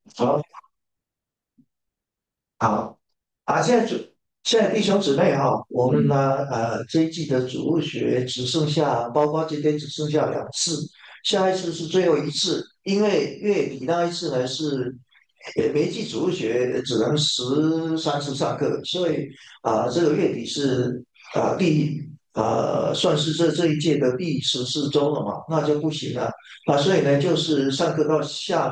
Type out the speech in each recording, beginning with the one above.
好，好啊，现在弟兄姊妹哈，我们呢这一季的主日学只剩下，包括今天只剩下2次，下一次是最后一次，因为月底那一次呢是每一季主日学只能13次上课，所以这个月底是算是这一届的第14周了嘛，那就不行了所以呢就是上课到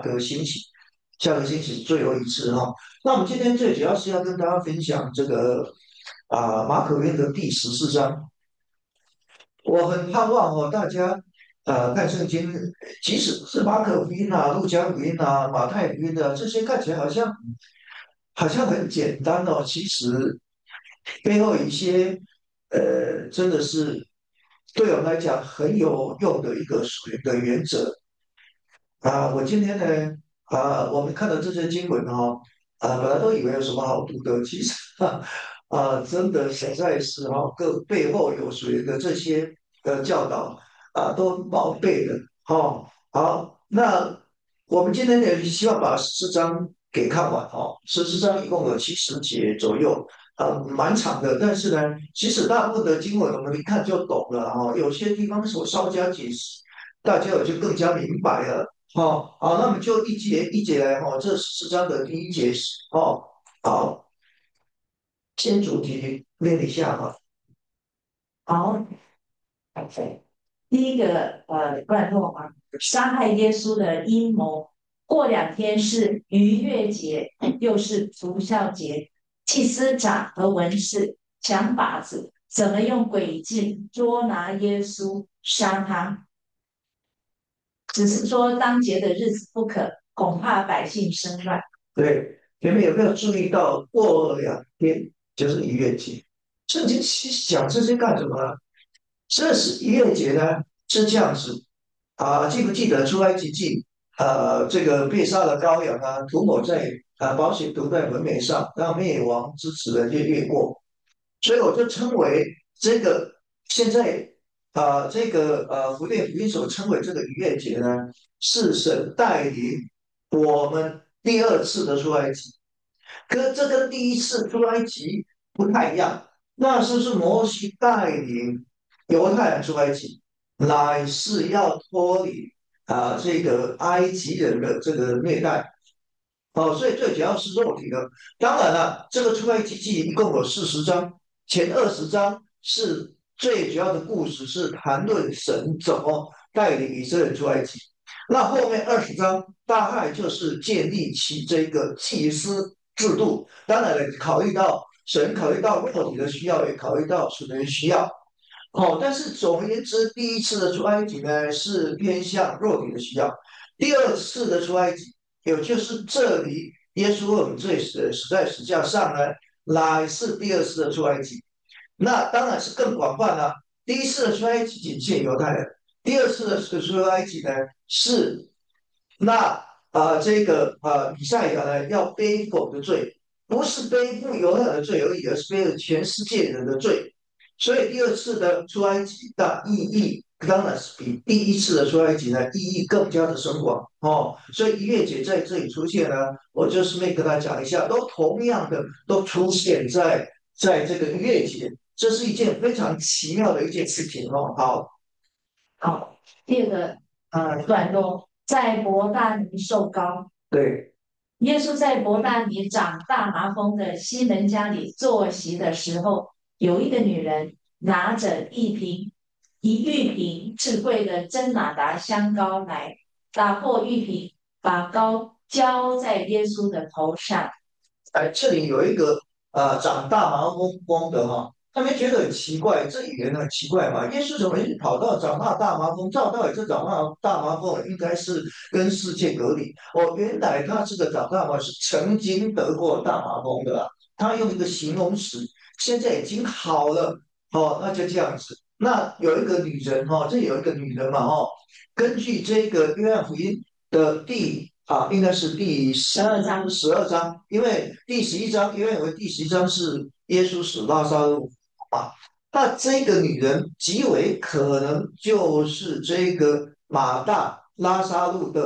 下个星期最后一次哈。那我们今天最主要是要跟大家分享这个马可福音的第14章。我很盼望大家看圣经，即使是马可福音路加福音马太福音这些看起来好像很简单其实背后有一些真的是对我们来讲很有用的一个属灵的原则我今天呢我们看到这些经文本来都以为有什么好读的，其实真的实在是各背后有谁的这些教导都宝贝的好，那我们今天也希望把14章给看完14章一共有70节左右，蛮长的，但是呢，其实大部分的经文我们一看就懂了有些地方是我稍加解释，大家也就更加明白了。好，那我们就一节一节来这14章的第一节是好，先主题练一下好，第一个段落啊，杀害耶稣的阴谋。过2天是逾越节，又是除酵节，祭司长和文士想法子，怎么用诡计捉拿耶稣，杀他。只是说当节的日子不可，恐怕百姓生乱。 对，你们有没有注意到过2天就是逾越节？圣经其实讲这些干什么呢？这是逾越节呢是这样子记不记得出埃及记？这个被杀的羔羊涂抹在宝血涂在门楣上，让灭亡之子的越过。所以我就称为这个现在这个福音福音所称为这个逾越节呢，是神带领我们第二次的出埃及。可这跟第一次出埃及不太一样，那时候是摩西带领犹太人出埃及，乃是要脱离这个埃及人的这个虐待。所以最主要是肉体的。当然了，这个出埃及记一共有40章，前20章是最主要的故事，是谈论神怎么带领以色列人出埃及。那后面20章大概就是建立起这个祭司制度。当然了，考虑到肉体的需要，也考虑到属灵的需要。但是总而言之，第一次的出埃及呢是偏向肉体的需要，第二次的出埃及，也就是这里耶稣为我们罪死在十字架上呢，乃是第二次的出埃及。那当然是更广泛了。第一次的出埃及仅限犹太人，第二次的出埃及呢是那这个以赛亚呢要背负的罪，不是背负犹太人的罪而已，而是背负全世界人的罪。所以第二次的出埃及的意义，当然是比第一次的出埃及呢意义更加的深广所以逾越节在这里出现呢，我就顺便跟大家讲一下，都同样的都出现在这个逾越节，这是一件非常奇妙的一件事情好， 好，第二个段落，在伯大尼受膏。 对。 耶稣在伯大尼长大麻风的西门家里坐席的时候，有一个女人拿着一玉瓶至贵的真哪达香膏来，打破玉瓶，把膏浇在耶稣的头上。 这里有一个长大麻风的他们觉得很奇怪，这语言很奇怪嘛？耶稣怎么跑到长大麻风？照道理，这长大麻风应该是跟世界隔离原来他这个长大麻是曾经得过大麻风的他用一个形容词，现在已经好了那就这样子。那有一个女人这有一个女人嘛根据这个约翰福音的应该是第十二章，因为第11章，因为有第11章是耶稣死拉撒路嘛，那这个女人极为可能就是这个马大拉撒路的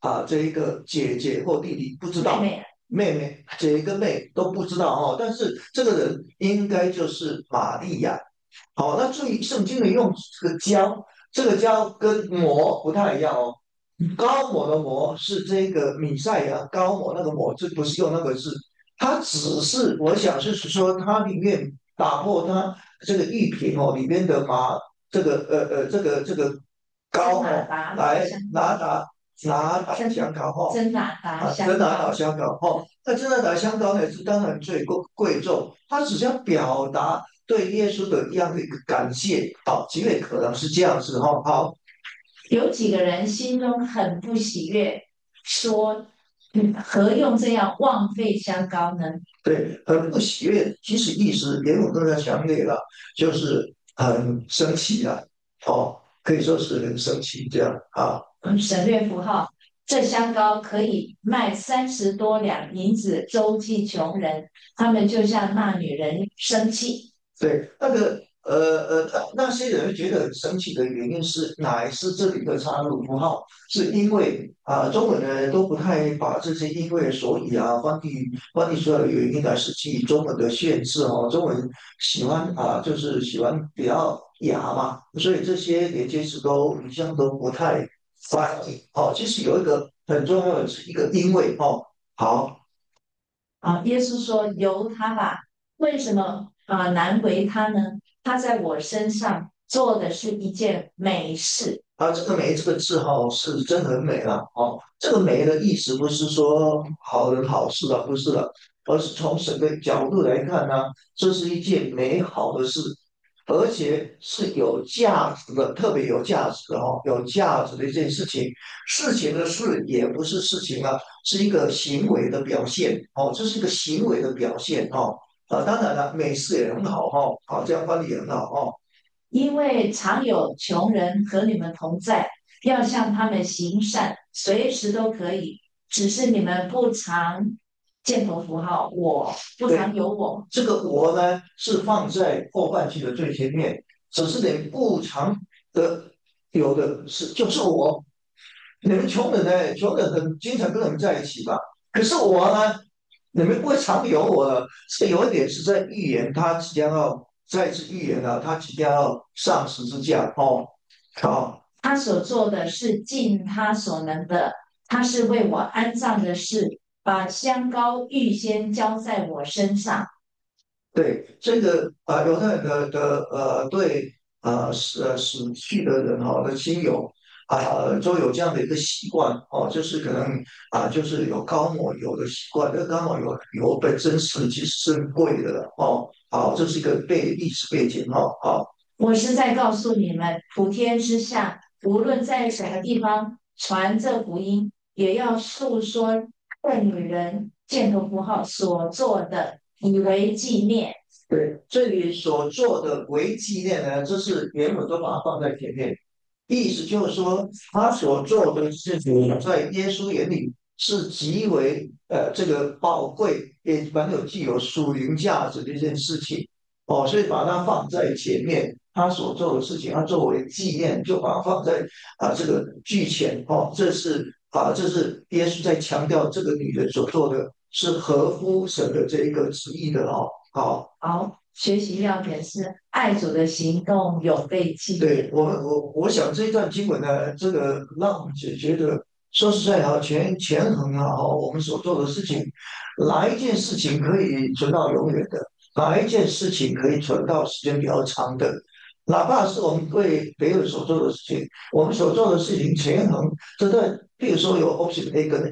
这一个姐姐或弟弟不知道， 妹妹， 妹妹姐跟妹都不知道哦，但是这个人应该就是玛利亚。好，那注意圣经里用这个胶，这个胶跟膜不太一样哦。高抹的抹是这个米赛亚，高抹那个抹，这不是用那个字，它只是我想是说它里面打破它这个玉瓶哦里面的这个真膏哦， 拿达来香拿打真香膏哦。 真拿达真拿打香膏， 香膏哦，那真拿打香膏呢是当然最贵重，它只是要表达对耶稣的一样的一个感谢，好，极为可能是这样子哈、好， 有几个人心中很不喜悦，说，何用这样枉费香膏呢？ 对，很不喜悦，其实意思也有更加强烈了，就是很生气了，哦，可以说是很生气这样啊。 省略符号，这香膏可以卖30多两银子周济穷人，他们就向那女人生气。 对，那些人觉得很生气的原因是，乃是这里的插入符号，是因为中文呢都不太把这些因为所以翻译出来的原因来是基于中文的限制哦，中文喜欢就是喜欢比较雅嘛，所以这些连接词都一向都不太翻译哦。其实有一个很重要的是一个因为哦，好。 耶稣说：“由他吧，为什么难为他呢？他在我身上做的是一件美事。” 这个"美"这个字哈、是真很美了哦。这个"美"的意思不是说好人好事啊，不是的，而是从神的角度来看呢，这是一件美好的事，而且是有价值的，特别有价值的哦，有价值的一件事情。事情的事也不是事情啊，是一个行为的表现哦，这是一个行为的表现哦。当然了，美事也很好哈、这样翻译也很好哦。 因为常有穷人和你们同在，要向他们行善，随时都可以。只是你们不常箭头符号，我不常对， 有我。 这个"我"呢是放在后半句的最前面，只是你不常的有的是就是我。你们穷人呢，穷人很经常跟你们在一起吧，可是我呢，你们不会常有我的。这有一点是在预言他即将要再次预言了，他即将要上十字架哦。好， 他所做的是尽他所能的，他是为我安葬的事，把香膏预先浇在我身上。 对这个犹太人的对死去的人的亲友都有这样的一个习惯哦，就是可能就是有高抹油的习惯。这个高抹油本身其实是很贵的哦。好，这是一个历史背景哦。好， 我是在告诉你们，普天之下，无论在什么地方传这福音，也要诉说这女人箭头符号所做的，以为纪念。 对，这里所做的为纪念呢，这是原本都把它放在前面，意思就是说，他所做的事情在耶稣眼里是极为这个宝贵，也蛮有具有属灵价值的一件事情哦，所以把它放在前面。他所做的事情，他作为纪念，就把它放在这个句前哦。这是耶稣在强调这个女人所做的是合乎神的这一个旨意的哦。好， 好，学习要点是爱主的行动有被纪对， 念。 我想这一段经文呢，这个让我们觉得，说实在权衡我们所做的事情，哪一件事情可以存到永远的，哪一件事情可以存到时间比较长的，哪怕是我们为别人所做的事情，我们所做的事情权衡，这个，比如说有 option A 跟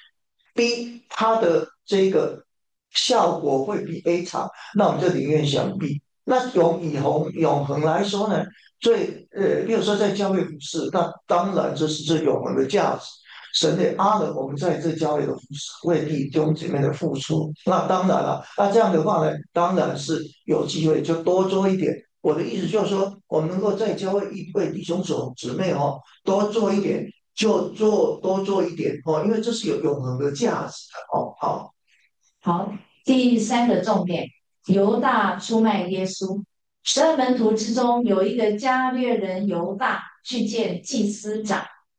B，B 它的这个效果会比 A 差，那我们就宁愿选 B。那永恒来说呢，比如说在教会服饰，那当然这是最永恒的价值。神的阿了我们在这教会的服饰，为弟兄姐妹的付出，那当然了，那这样的话呢，当然是有机会就多做一点。我的意思就是说，我们能够在教会为弟兄姊妹多做一点，就多做一点哦，因为这是有永恒的价值的哦。好， 好，第三个重点，犹大出卖耶稣。12门徒之中有一个加略人犹大去见祭司长，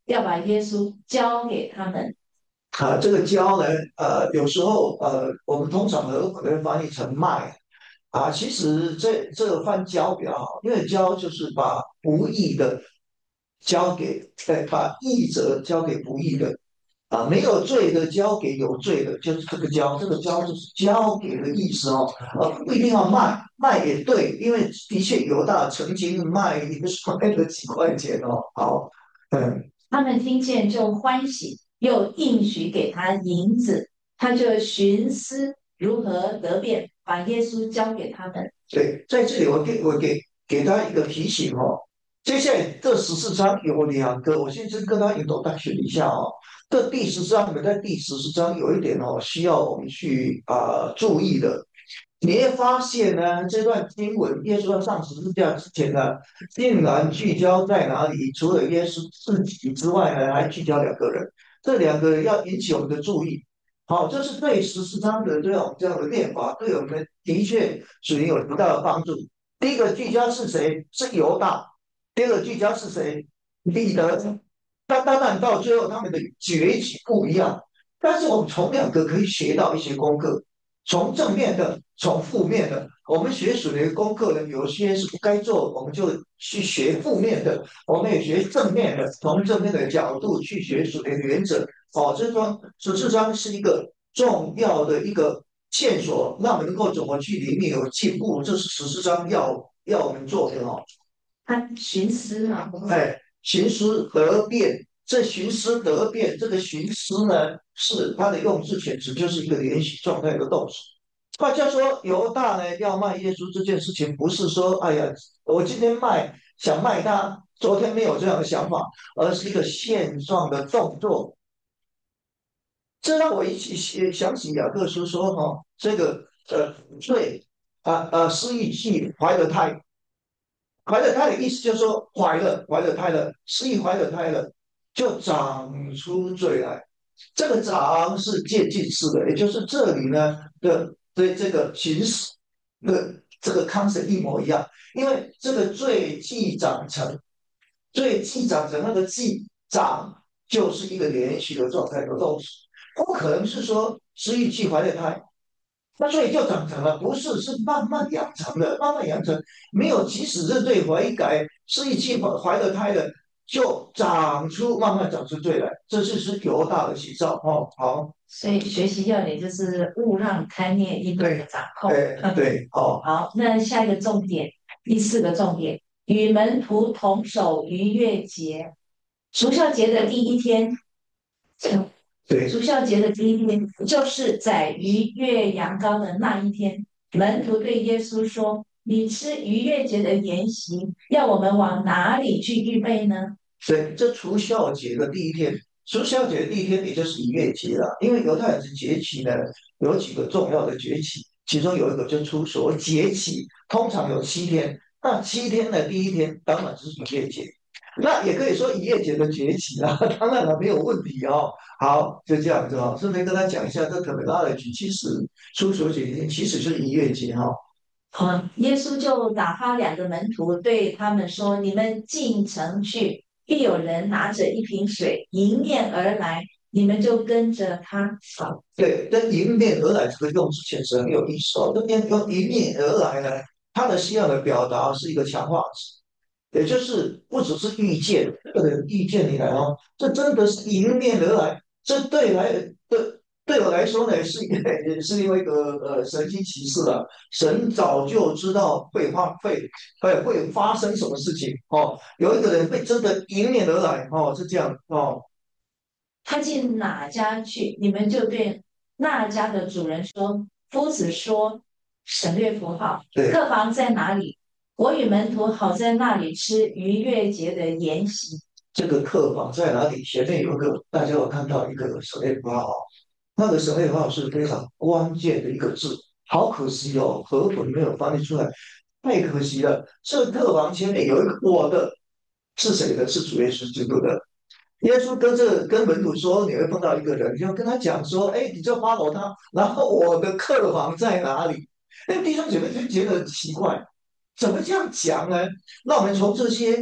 要把耶稣交给他们。 这个交呢，有时候我们通常和可能翻译成卖其实这个翻交比较好，因为交就是把不义的交给，把义者交给不义的没有罪的交给有罪的，就是这个交，这个交就是交给的意思哦，不一定要卖，卖也对，因为的确犹大曾经卖一个卖了几块钱哦，好，嗯。 他们听见就欢喜，又应许给他银子，他就寻思如何得便，把耶稣交给他们。 对，在这里我给他一个提醒哦。接下来这14章有两个，我现在跟他引导大学一下哦。这第十章，我们在第14章有一点哦，需要我们去注意的。你会发现呢，这段经文，耶稣要上十字架之前呢，竟然聚焦在哪里？除了耶稣自己之外呢，还聚焦两个人。这两个人要引起我们的注意。好，这是对14章的这样的练法，对我们的确属于有很大的帮助。第一个聚焦是谁？是犹大。第二个聚焦是谁？彼得。那当然到最后他们的崛起不一样，但是我们从两个可以学到一些功课。从正面的，从负面的。我们学属灵功课呢，有些是不该做，我们就去学负面的；我们也学正面的，从正面的角度去学属灵原则。这桩14章是一个重要的一个线索，让我们能够怎么去里面有进步，这是14章要我们做的哦。 他寻思啊， 寻思得变，这寻思得变，这个寻思呢，是它的用字遣词，就是一个连续状态的动词。换句话说，犹大呢要卖耶稣这件事情，不是说哎呀，我今天想卖他，昨天没有这样的想法，而是一个现状的动作。这让我一起想起雅各书说这个罪失忆记怀了胎，怀了胎的意思就是说怀了胎了，失忆怀了胎了，就长出罪来。这个长是渐进式的，也就是这里呢的这个形式的这个 concept 一模一样。因为这个罪既长成，罪既长成，那个既长就是一个连续的状态的动词，不可能是说失忆既怀了胎。那所以就长成了，不是是慢慢养成的，慢慢养成，没有即使是对悔改，是一期怀了胎的，就慢慢长出罪来，这就是犹大的写照哦。好， 所以学习要点就是勿让贪念一顿的对， 掌控。 对，哦， 好，那下一个重点，第四个重点，与门徒同守逾越节。除孝节的第一天， 对， 除孝节的第一天，就是在逾越羊羔的那一天。门徒对耶稣说：“你吃逾越节的筵席，要我们往哪里去预备呢？” 对，这除孝节的第一天，除孝节的第一天也就是逾越节了，因为犹太人的节期呢有几个重要的节期，其中有一个就出所谓节期，通常有7天，那7天的第一天当然是逾越节。那也可以说一夜节的崛起啦，当然了，没有问题哦。好，就这样子哦，顺便跟他讲一下，这可能拉了句，其实出手节其实就是一月节哈。 耶稣就打发2个门徒对他们说：“你们进城去，必有人拿着一瓶水迎面而来，你们就跟着他。” 对，这迎面而来这个用字确实很有意思哦。这边用迎面而来呢，它的需要的表达是一个强化词，也就是不只是遇见，这个人遇见你来哦，这真的是迎面而来。这对我来说呢，也是因为一个神经骑士了。神早就知道会发生什么事情哦，有一个人会真的迎面而来哦，是这样哦。 他进哪家去，你们就对那家的主人说：夫子说，省略符号， 对， 客房在哪里？我与门徒好在那里吃逾越节的筵席。 这个客房在哪里？前面有一个大家有看到一个省略符号哦，那个省略符号是非常关键的一个字，好可惜哦，和本没有翻译出来，太可惜了。这个客房前面有一个我的，是谁的？是主耶稣基督的。耶稣跟门徒说，你会碰到一个人，你就跟他讲说，哎，你就 follow 他，然后我的客房在哪里？那弟兄姐妹就觉得很奇怪，怎么这样讲呢？那我们从这些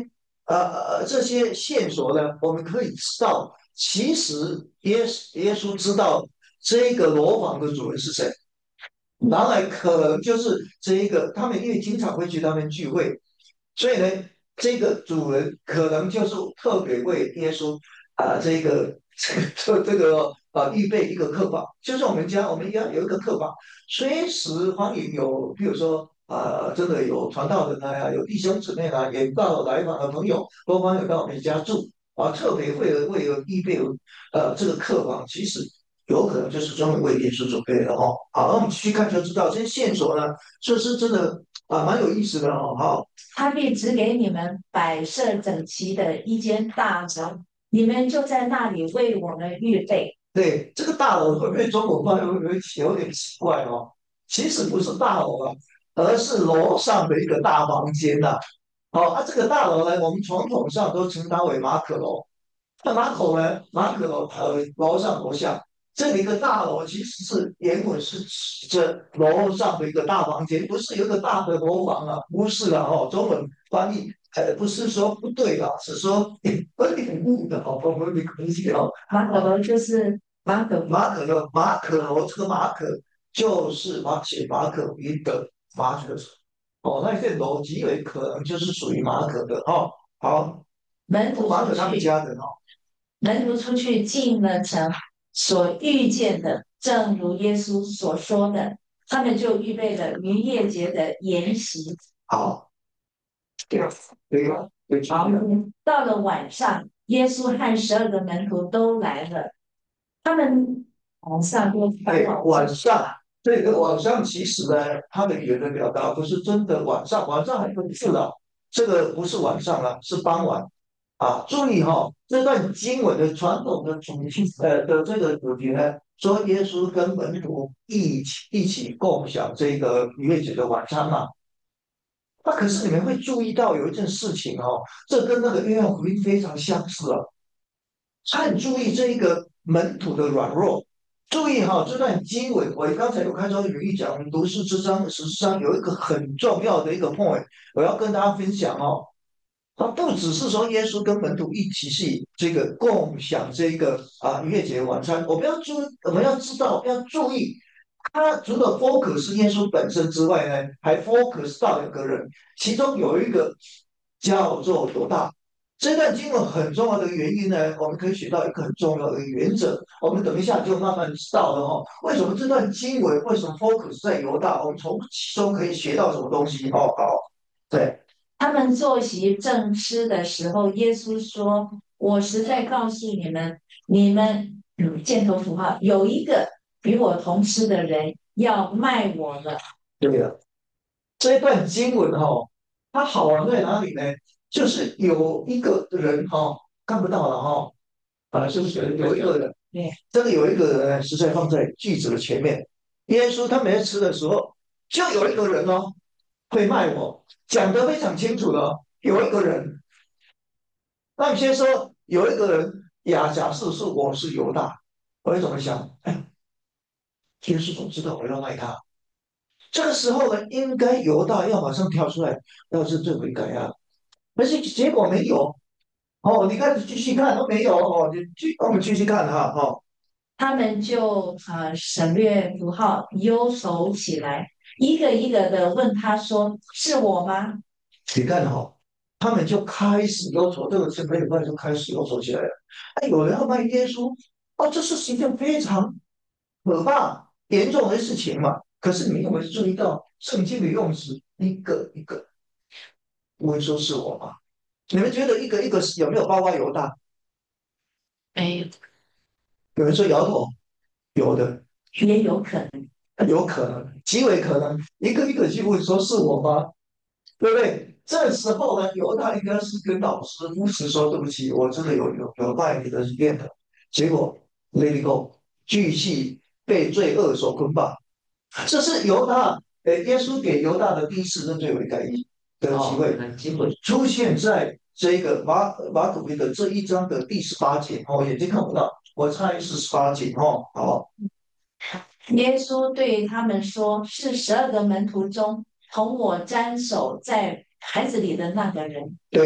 这些线索呢，我们可以知道，其实耶稣知道这个楼房的主人是谁。当然，可能就是这一个，他们因为经常会去他们聚会，所以呢，这个主人可能就是特别为耶稣这个这个预备一个客房，就是我们家有一个客房，随时欢迎有，比如说真的有传道人啊，有弟兄姊妹啊，也到来访的朋友都欢迎到我们家住特别为了预备这个客房，其实有可能就是专门为耶稣准备的哦。好，那我们继续看就知道这些线索呢，这是真的蛮有意思的哦。好， 他必指给你们摆设整齐的一间大楼，你们就在那里为我们预备。 对，这个大楼会不会中文翻会不会有点奇怪哦？其实不是大楼啊，而是楼上的一个大房间呐、好，这个大楼呢，我们传统上都称它为马可楼。那马可呢，马可楼楼上楼下，这里一个大楼其实是原本是指着楼上的一个大房间，不是有一个大的楼房啊，不是的哦。中文翻译不是说不对啊，是说翻译误的哦，我们没关系哦。 马可楼就是马可福马可楼，这个马可就是写马可福音的马可哦，那这楼极为可能就是属于马可的哦。好， 门徒马可他们出去， 家的哦。 门徒出去进了城，所遇见的，正如耶稣所说的，他们就预备了逾越节的筵席。 好，对吧？对吧？对， 好，到了晚上，耶稣和12个门徒都来了，他们晚上都烦对， 恼晚上这个晚上其实呢，他的语言的表达不是真的晚上，晚上还不是的，这个不是晚上了，是傍晚注意哈、这段经文的传统的主题的这个主题呢，说耶稣跟门徒一起共享这个逾越节的晚餐嘛。那可是你们会注意到有一件事情哦，这跟那个约翰福音非常相似哦。很注意这一个门徒的软弱。注意哈，这段经文，我刚才有开宗有一讲，我们读14章有一个很重要的一个 point，我要跟大家分享哦。它不只是说耶稣跟门徒一起去这个共享这个逾越节晚餐，我们要知道要注意，他除了 focus 耶稣本身之外呢，还 focus 到两个人，其中有一个叫做犹大。这段经文很重要的原因呢，我们可以学到一个很重要的原则。我们等一下就慢慢知道了哦。为什么这段经文为什么 focus 在犹大？我们从其中可以学到什么东西？哦，好，对。 他们坐席正吃的时候，耶稣说：“我实在告诉你们，你们箭头符号有一个与我同吃的人要卖我了。” 对的，这一段经文它好玩在哪里呢？就是有一个人看不到了是不是有一个人？ 对， 这里有一个人呢，实在放在句子的前面。耶稣他没吃的时候，就有一个人会卖我，讲得非常清楚的哦，有一个人。那你先说有一个人，假设是我是犹大，我会怎么想？哎，耶稣总知道我要卖他。这个时候呢，应该犹大要马上跳出来，要认罪悔改啊。但是结果没有哦。你看，继续看都没有哦。我们继续看他们就省略符号忧愁起来，一个一个的问他说：“是我吗？” 你看他们就开始忧愁，这个是没有办法就开始忧愁起来了。哎，有人要卖耶稣这是一件非常可怕、严重的事情嘛。可是你有没有注意到圣经的用词一个一个，不会说是我吗？你们觉得一个一个有没有包括犹大？ 没有， 有人说摇头，有的。 也有可能。 有可能，极为可能，一个一个去问说是我吗？对不对？这时候呢，犹大应该是跟老师如实说对不起，我真的有拜你的念头，结果 let it go，继续被罪恶所捆绑。这是犹大，耶稣给犹大的第一次认罪悔改的机会，出现在这个马可福音的这一章的第18节眼睛看不到，我猜是18节好。 耶稣对他们说：“是12个门徒中同我沾手在孩子里的那个人。” 对，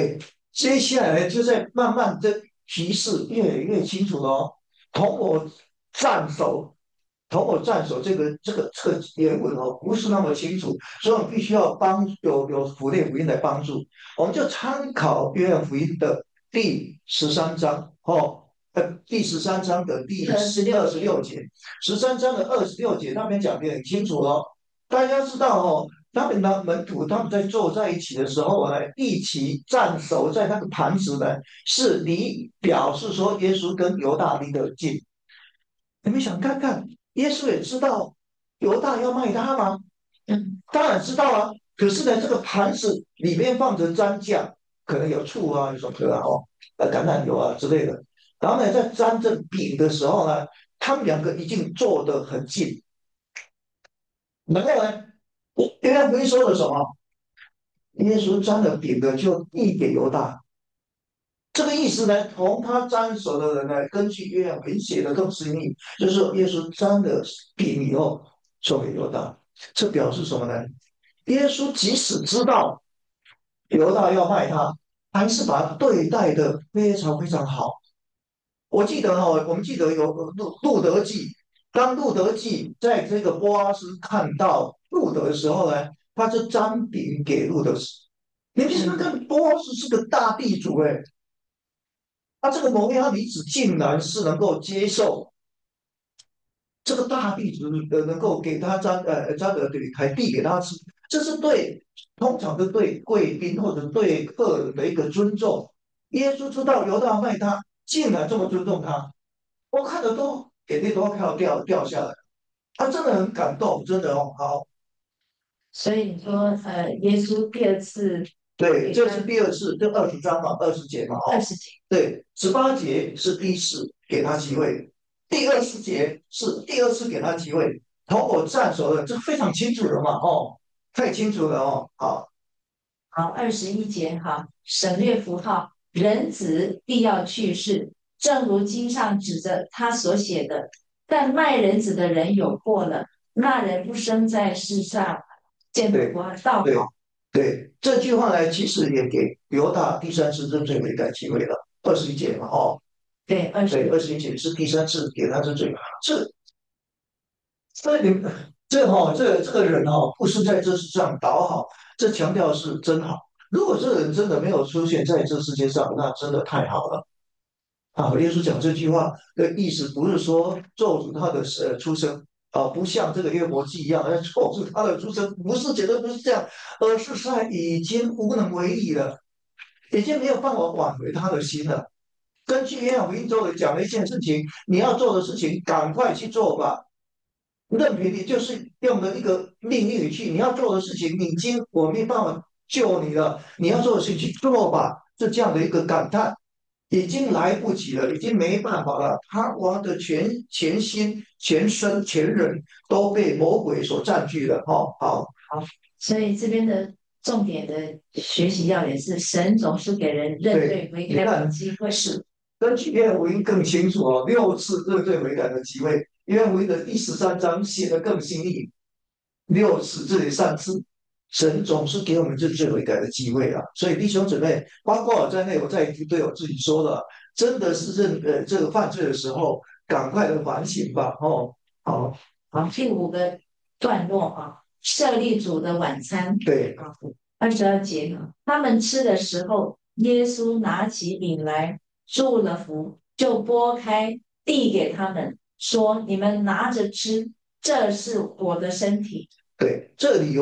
接下来就在慢慢的提示越来越清楚了哦。同我战守，同我战守这个原文哦，不是那么清楚，所以我们必须要有福音福音来帮助。我们就参考约翰福音的第13章哦，第13章的第26节，13章的26节那边讲的很清楚哦。大家知道哦，他们的门徒他们在坐在一起的时候呢，一起站守在那个盘子呢，是离表示说耶稣跟犹大离得近。你们想看看，耶稣也知道犹大要卖他吗？ 嗯， 当然知道啊。可是呢，这个盘子里面放着蘸酱，可能有醋啊，有什么的啊哦，橄榄油啊之类的。然后呢，在沾这饼的时候呢，他们两个已经坐得很近。然后呢，约翰福音说了什么？耶稣沾了饼的就递给犹大。这个意思呢，同他沾手的人呢，根据约翰文写的更深意，就是说耶稣沾了饼以后送给犹大。这表示什么呢？耶稣即使知道犹大要卖他，还是把他对待的非常非常好。我记得哦，我们记得有路德记，当路德记在这个波阿斯看到路德的时候呢，他就沾饼给路德吃。你为什么看波阿斯是个大地主哎？他这个摩押女子竟然是能够接受这个大地主能够给他沾的对还递给他吃，这是对通常的对贵宾或者对客人的一个尊重。耶稣知道犹大卖他，竟然这么尊重他，我看着都眼泪都要掉下来。他真的很感动，真的哦。好， 所以你说，耶稣第二次对，这是给他第二次，这20章嘛，20节嘛，哦， 20节， 对，18节是第一次给他机会，第20节是第二次给他机会，同我站熟了，这非常清楚了嘛，哦，太清楚了哦，好， 好，21节，好，省略符号，人子必要去世，正如经上指着他所写的。但卖人子的人有祸了，那人不生在世上，见不对光倒对好。 对，这句话呢，其实也给犹大第三次认罪悔改机会了，21节嘛，哦， 对，二对， 十， 21节是第三次给他认罪，这这你这个人不是在这世上倒好，这强调是真好。如果这个人真的没有出现在这世界上，那真的太好了啊！耶稣讲这句话的意思不是说咒诅他的出生不像这个约伯记一样要咒诅他的出生，不是，绝对不是这样，而是他已经无能为力了，已经没有办法挽回他的心了。根据约翰福音中讲的一件事情，你要做的事情，赶快去做吧。任凭你就是用的一个命令语气，你要做的事情，我没办法救你了，你要做的事情去做吧，是这样的一个感叹，已经来不及了，已经没办法了。他的全心、全身、全人都被魔鬼所占据了。哦，好， 好，所以这边的重点的学习要点是，神总是给人认对， 罪悔改的你看机会。 是根据约翰福音更清楚哦，6次认罪悔改的机会，约翰福音的第13章写的更细腻，6次，这里3次，神总是给我们认罪悔改的机会啊。所以弟兄姊妹，包括我在内，我在对我自己说了，真的是这个犯罪的时候，赶快的反省吧。哦，好， 好，第5个段落啊，设立主的晚餐对啊，22节，他们吃的时候，耶稣拿起饼来，祝了福，就拨开，递给他们，说：“你们拿着吃，这是我的身体。” 对，这里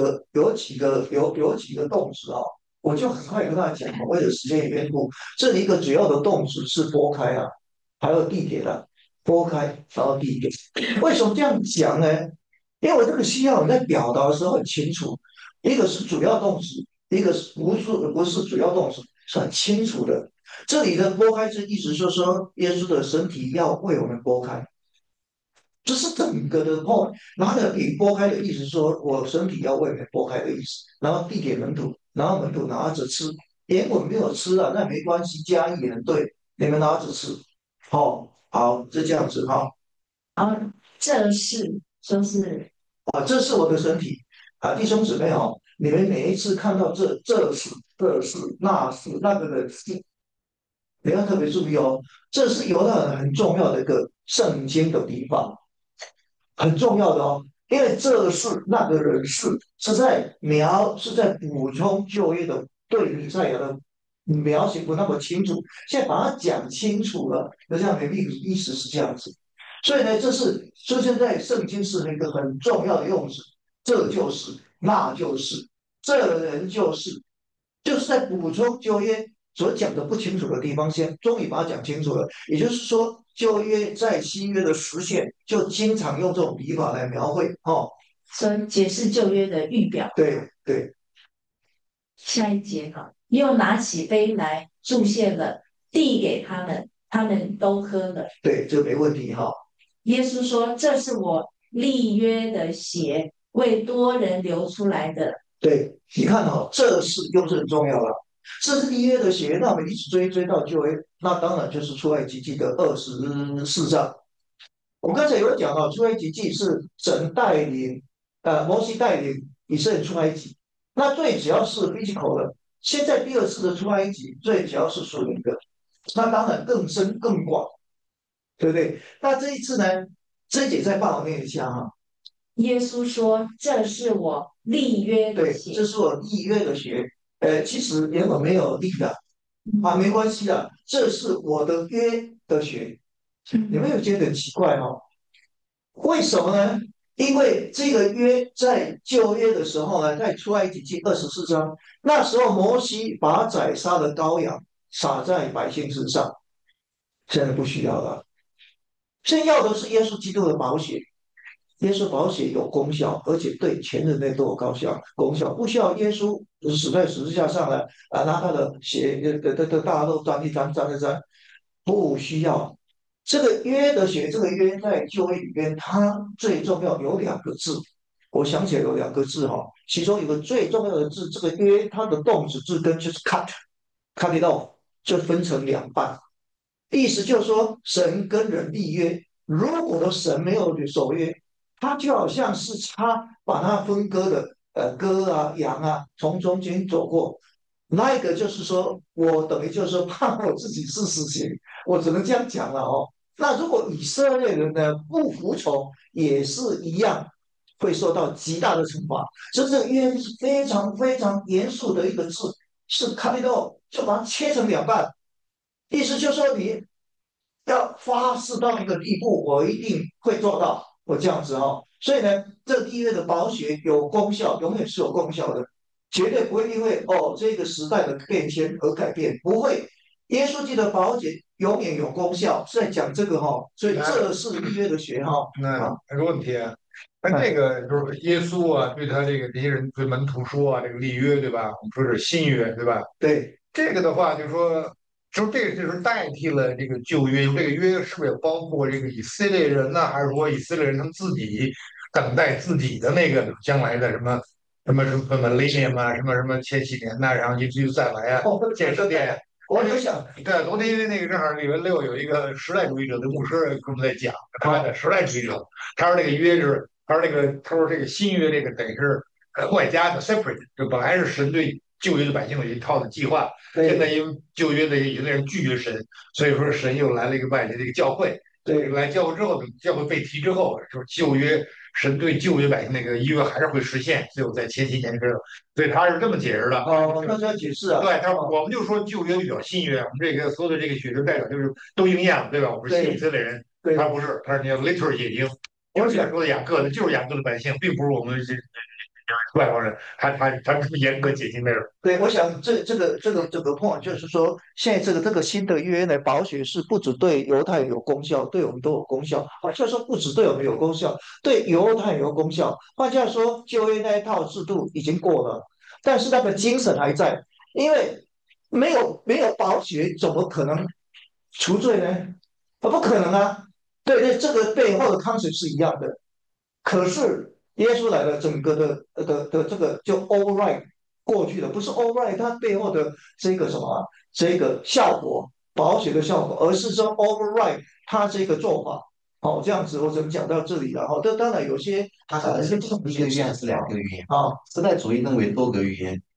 有几个动词我就很快跟大家讲，为了时间缘故，这里一个主要的动词是拨开啊，还有地点啊，拨开然后地点。为什么这样讲呢？因为这个需要你在表达的时候很清楚，一个是主要动词，一个不是主要动词，是很清楚的。这里的拨开是意思就是说，耶稣的身体要为我们拨开。这是整个的拿着饼拨开的意思，说我身体要为你们拨开的意思。然后递给门徒，然后门徒拿着吃，连我没有吃啊，那没关系，加一点对，你们拿着吃。好，是这样子然后这是说是这是我的身体弟兄姊妹你们每一次看到这是这是那是那个的是，你要特别注意哦，这是犹太人很重要的一个圣经的地方，很重要的哦，因为这是那个人是在补充就业的对弥赛亚的描写不那么清楚，现在把它讲清楚了，那这样的意思是这样子，所以呢，这是出现在圣经是一个很重要的用词，这就是那就是这人就是在补充旧约所讲的不清楚的地方，先终于把它讲清楚了。也就是说，旧约在新约的实现，就经常用这种笔法来描绘。哦， 所以解释旧约的预表。 对对下一节哈，又拿起杯来注谢了，递给他们，他们都喝了。 对，这没问题哈。 耶稣说：“这是我立约的血，为多人流出来的。” 对，你看哈、这是又是很重要了。这是第一约的血，那我们一直追到旧约，那当然就是出埃及记的24章。我刚才有讲到，出埃及记是神带领，摩西带领以色列出埃及。那最主要是 physical 的，现在第二次的出埃及，最主要是属灵的，那当然更深更广，对不对？那这一次呢，这一节再帮我念一下哈。 耶稣说：“这是我立约的对，这血。” 是我立约的血，其实原本没有立的啊， 嗯没关系的，这是我的约的血。你嗯， 没有觉得很奇怪哦？为什么呢？因为这个约在旧约的时候呢，在出埃及记24章，那时候摩西把宰杀的羔羊撒在百姓身上，现在不需要了。现在要的是耶稣基督的宝血，耶稣宝血有功效，而且对全人类都有功效，不需要耶稣死在十字架上来拿他的血大家都沾一沾，不需要。这个约的血，这个约在旧约里面，它最重要有两个字，我想起来有两个字哈，其中有个最重要的字，这个约它的动词字根就是 cut it off，就分成两半。意思就是说，神跟人立约，如果神没有守约，他就好像是他把它分割的，割啊羊啊，从中间走过。那一个就是说，我等于就是说，怕我自己是死刑，我只能这样讲了哦。那如果以色列人呢不服从，也是一样会受到极大的惩罚。所以这个约是非常非常严肃的一个字，是 cut it off，就把它切成两半。意思就是说，你要发誓到一个地步，我一定会做到，我这样子哦。所以呢，这第一类的保险有功效，永远是有功效的，绝对不会因为这个时代的变迁而改变，不会。耶稣基督的保险永远有功效，是在讲这个哈、所以这是立约的学哈、 那啊， 有个问题啊，那这个就是耶稣啊，对他这些人对门徒说啊，这个立约对吧？我们说是新约对吧？ 对， 这个的话，就是说，就这个就是代替了这个旧约，这个约是不是也包括这个以色列人呢？还是说以色列人他们自己等待自己的那个将来的什么 millennium 啊，什么千禧年呐、然后就再来啊，建圣殿呀、 我就想， 对，昨天那个正好礼拜六有一个时代主义者的牧师跟我们在讲，他的时代主义者，他说这个约是，他说这个新约这个等于是外加的 separate，就本来是神对旧约的百姓有一套的计划，现在对因为旧约的有的人拒绝神，所以说神又来了一个外界的一个教会， 对来教会之后，教会被提之后，说旧约神对旧约百姓那个约还是会实现，只有在前些年之后，所以他是这么解释的。 哦，那就要解释啊， 对，他说我们就说旧约预表新约，我们这个所有的这个血就代表就是都应验了，对吧？我们是新以对色列人， 对， 他不是，他说你要 literally 已经， 我想。 而且说的雅各的就是雅各的百姓，并不是我们外邦人，他这么严格解经内容。 对，我想这个 point 就是说，现在这个新的约呢，保险是不只对犹太人有功效，对我们都有功效。换句话说，不只对我们有功效，对犹太人有功效。换句话说，旧约那一套制度已经过了，但是那个精神还在，因为没有保险，怎么可能除罪呢？不可能啊！对对，这个背后的 concept 是一样的。可是耶稣来了，整个的这个就 override 过去的，不是 override 它背后的这个什么啊这个效果，保险的效果，而是说 override 它这个做法。好，这样子我只能讲到这里了。哈，这当然有些它是一个预言还是两个预言？ 啊， 时代主义认为多个预言，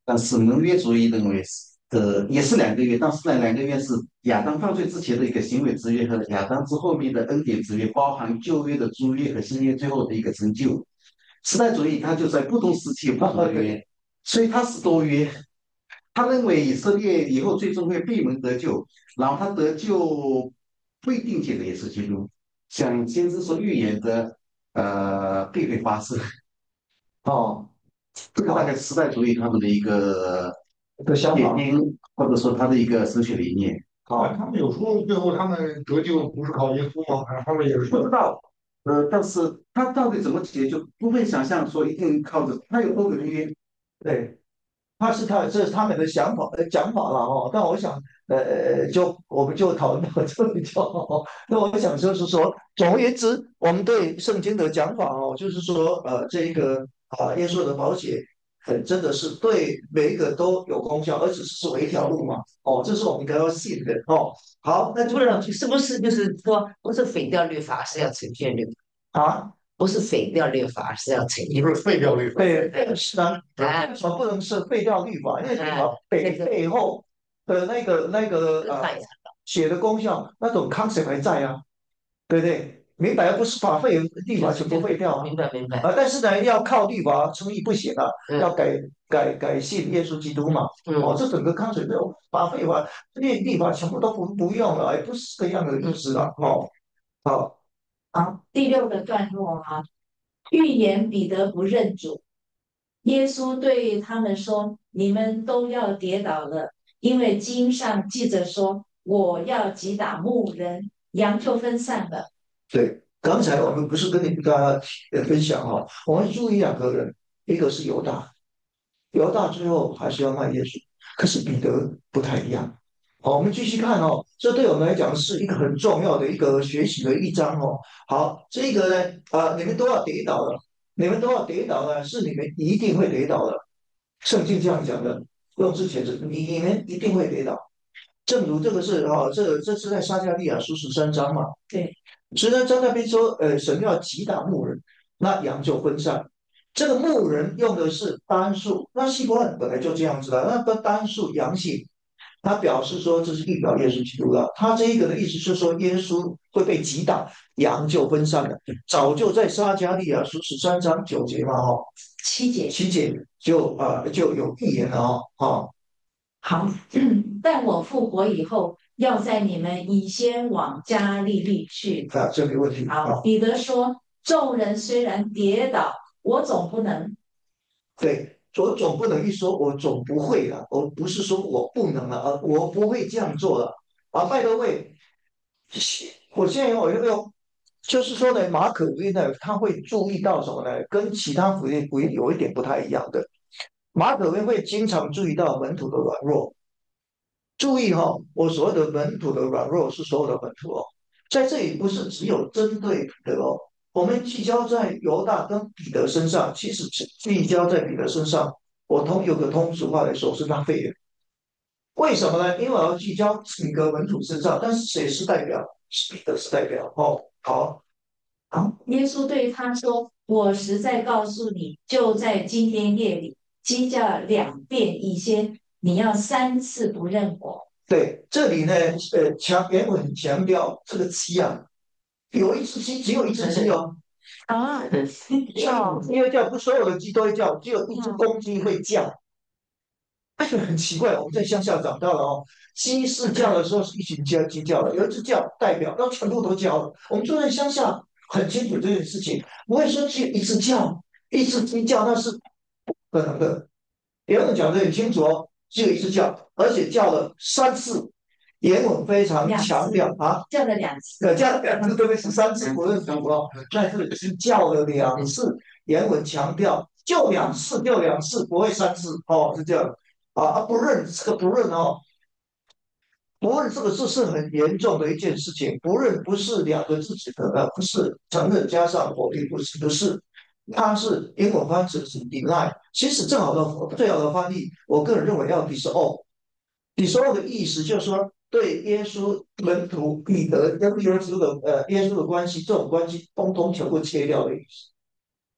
但是盟约主义认为也是两个月，但是呢，两个月是亚当犯罪之前的一个行为之约和亚当之后面的恩典之约，包含旧约的诸约和新约最后的一个成就。时代主义它就在不同时期有不同的约，所以它是多约。他认为以色列以后最终会闭门得救，然后他得救不一定借着耶稣基督，像先知所预言的，必会发生。 哦， 这个大概时代主义他们的一个的想法。 点睛，或者说他的一个神学理念。 好， 他们有说最后他们得救不是靠耶稣吗？他们也是说， 不知道，但是他到底怎么解，就不会想象说一定靠着他有多个约。 对，这是他们的想法讲法了哦。但我想我们就讨论到这里就好。那我想就是说，总而言之，我们对圣经的讲法哦，就是说这个耶稣的宝血，真的是对每一个都有功效，而只是唯一条路嘛。哦，这是我们应该要信的哦。好，那就不是，是不是就是说，不是废掉律法，是要成全律法？ 啊。 不是废掉律法，是要成全。 你不是废掉律法？ 对，是啊， 啊， 为什么不能是废掉律法？因为律法这个背后的那个写的功效，那种 concept 还在啊，对不对？明白，不是把律法全部废掉啊。 明白明白。 但是呢，要靠律法称义不行啊，要嗯改信耶稣基督嘛。哦， 嗯这整个 concept 把废法律法全部都不用了，不是这样的意思啊。哦，好。 好，第六个段落啊，预言彼得不认主。耶稣对他们说：“你们都要跌倒了，因为经上记着说，我要击打牧人，羊就分散了。” 对，刚才我们不是跟大家分享哈，我们注意两个人，一个是犹大，犹大最后还是要卖耶稣，可是彼得不太一样。好，我们继续看哦，这对我们来讲是一个很重要的一个学习的一章哦。好，这个呢，你们都要跌倒了，你们都要跌倒了，是你们一定会跌倒的。圣经这样讲的，用之前是你们一定会跌倒。正如这个是这是在撒迦利亚书13章嘛。 对， 13章那边说，神要击打牧人，那羊就分散。这个牧人用的是单数，那希伯来本来就这样子的，那个单数阳性，他表示说这是预表耶稣基督的。他这一个的意思是说，耶稣会被击打，羊就分散了。早就在撒迦利亚书13章9节嘛， 7节。 7节就有预言了好，但我复活以后，要在你们以先往加利利去。 这没问题好，彼得说：“众人虽然跌倒，我总不能。” 对，我总不能一说，我总不会了，我不是说我不能了，我不会这样做了拜托位，我现在我用，就是说呢，马可福音呢，他会注意到什么呢？跟其他福音有一点不太一样的。马可福音会经常注意到门徒的软弱，注意我所谓的门徒的软弱是所有的门徒在这里不是只有针对彼得我们聚焦在犹大跟彼得身上，其实聚焦在彼得身上，有个通俗话来说是浪费的。为什么呢？因为我要聚焦几个门徒身上，但是谁是代表？是彼得是代表好， 好，耶稣对他说：“我实在告诉你，就在今天夜里，鸡叫2遍以先，你要3次不认我。” 对，这里呢，原文强调这个鸡啊，有一只鸡，只有一只鸡啊， 因为叫不所有的鸡都会叫，只有一只公鸡会叫。很奇怪，我们在乡下长大了鸡是叫的时候是一群鸡叫的，有一只叫代表，然后全部都叫了。我们住在乡下，很清楚这件事情，不会说只有一只叫，一只鸡叫那是不可能的。原文讲得很清楚只有一只叫，而且叫了3次。原文非常强调叫了2次， 叫了2次，对不对？是3次不认同但是叫了2次。原文强调就2次，不会3次是这样。不认这个不认不认这个字是很严重的一件事情。不认不是2个字指的，不是承认加上否定，不是，它是英文翻译是 deny。其实最好的翻译，我个人认为要 disown。disown 的意思就是说，对耶稣门徒彼得跟耶稣的关系，这种关系通通全部切掉的意思。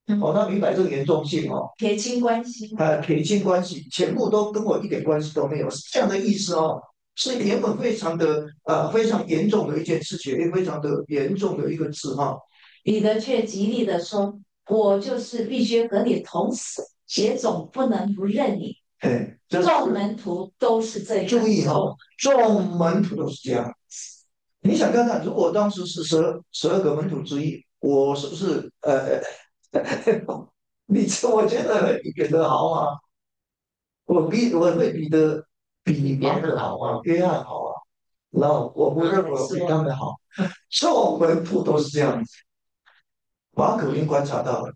哦，他明白这个严重性哦， 撇清关系。 撇清关系，全部都跟我一点关系都没有，是这样的意思哦。是原本非常的非常严重的一件事情，也非常的严重的一个字哈。 彼得却极力的说：“我就是必须和你同死，也总不能不认你。” 哎，这众门徒都是这样注意哈、 说。 众门徒都是这样。你想看看，如果当时是十二个门徒之一，我是不是我觉得比彼得好啊，我会比马可好啊，约翰好啊，然后我不认为我比他们好，众门徒都是这样子。马可已经观察到了，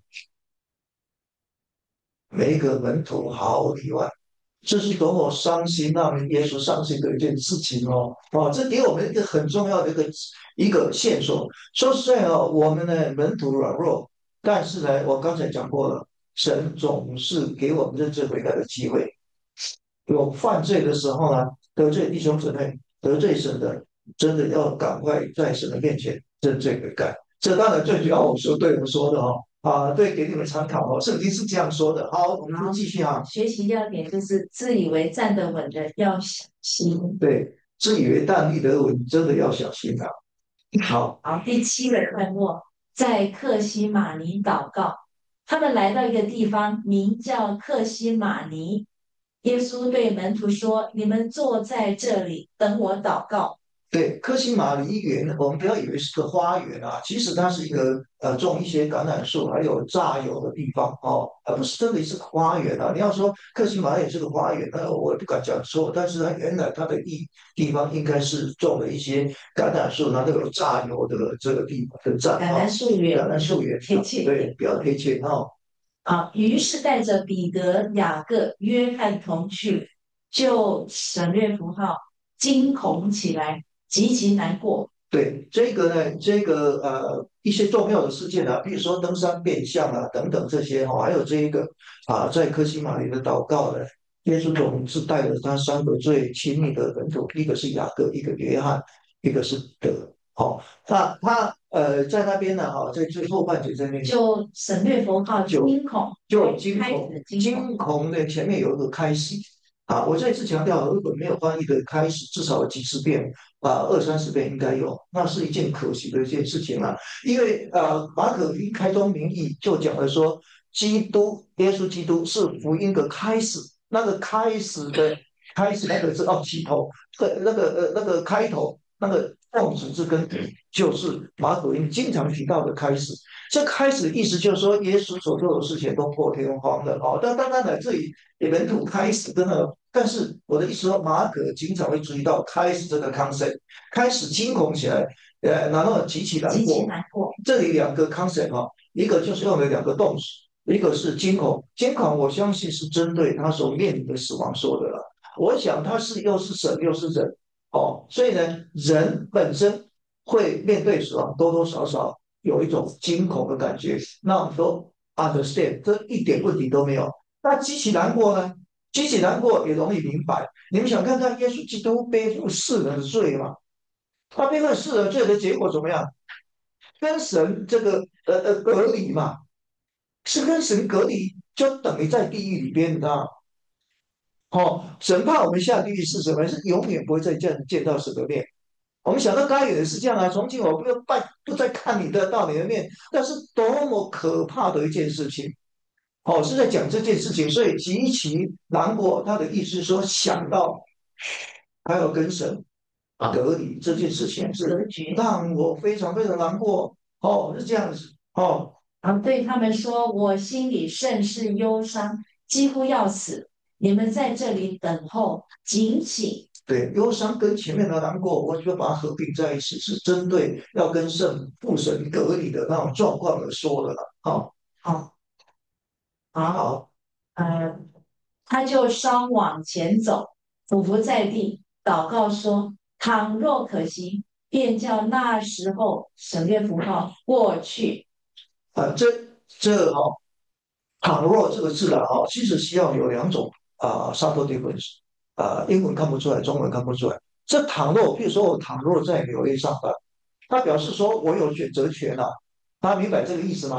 每一个门徒毫无例外，这是多么伤心让耶稣伤心的一件事情哦！这给我们一个很重要的一个线索。说实在哦，我们的门徒软弱，但是呢，我刚才讲过了，神总是给我们认罪悔改的机会。有犯罪的时候呢，得罪弟兄姊妹，得罪神的，真的要赶快在神的面前认罪悔改。这当然最主要对我们说的哦，对，给你们参考哦，圣经是这样说的。好，我们就继续啊。 学习要点就是自以为站得稳的要小心。 对，自以为站立得稳，真的要小心啊。好， 好，第7个段落，在克西马尼祷告。他们来到一个地方，名叫克西马尼。耶稣对门徒说：“你们坐在这里，等我祷告。” 对，科西玛梨园，我们不要以为是个花园啊，其实它是一个种一些橄榄树还有榨油的地方哦，而不是真的是个花园啊。你要说克西玛也是个花园，我也不敢讲错，但是它原来它的地方应该是种了一些橄榄树，然后有榨油的这个地方的榨橄榄树园， 橄榄树园， 贴切一对， 点。 比较贴切哦。 于是带着彼得、雅各、约翰同去，就省略符号，惊恐起来，极其难过。 对这个呢，一些重要的事件啊，比如说登山变相啊等等这些哈、还有这一个在科西玛里的祷告呢，耶稣总是带着他3个最亲密的门徒，一个是雅各，一个约翰，一个是彼得。好、他在那边呢在最后半节这边就省略符号， 就惊恐， 就惊开始恐， 的惊恐。 惊恐的前面有一个开始我再次强调，如果没有翻译的开始，至少有几十遍20-30遍应该有，那是一件可惜的一件事情啊。因为马可一开宗明义就讲了说，耶稣基督是福音的开始，那个开始那个字起头，那个开头那个动词字根就是马可音经常提到的开始。这开始意思就是说，耶稣所做的事情都破天荒的但当然了，这里门徒开始真的，但是我的意思说，马可经常会注意到开始这个 concept，开始惊恐起来，然后极其难极其过。 难过。 这里两个 concept 一个就是用了两个动词，一个是惊恐，惊恐我相信是针对他所面临的死亡说的了。我想他又是神又是人所以呢，人本身会面对死亡，多多少少有一种惊恐的感觉，那我们都 understand，这一点问题都没有。那极其难过呢？极其难过也容易明白。你们想看看耶稣基督背负世人的罪吗？他背负世人罪的结果怎么样？跟神这个隔离嘛，是跟神隔离，就等于在地狱里边，你知道吗？神怕我们下地狱是什么？是永远不会再见到神的面。我们想到该隐的是这样从今我不再看你的到你的面，那是多么可怕的一件事情。是在讲这件事情，所以极其难过。他的意思是说，想到还要跟神隔离这件事情，是让我非常非常难过。是这样子。 对他们说：“我心里甚是忧伤，几乎要死。你们在这里等候，警醒。” 对，忧伤跟前面的难过，我就把它合并在一起，是针对要跟父神隔离的那种状况而说的了。 好， 好， 呃，他就稍往前走，俯伏在地，祷告说：倘若可行，便叫那时候省略符号过去。 这倘若这个字其实需要有两种subtle difference 英文看不出来，中文看不出来。这倘若，比如说我倘若在纽约上班，他表示说我有选择权他明白这个意思吗？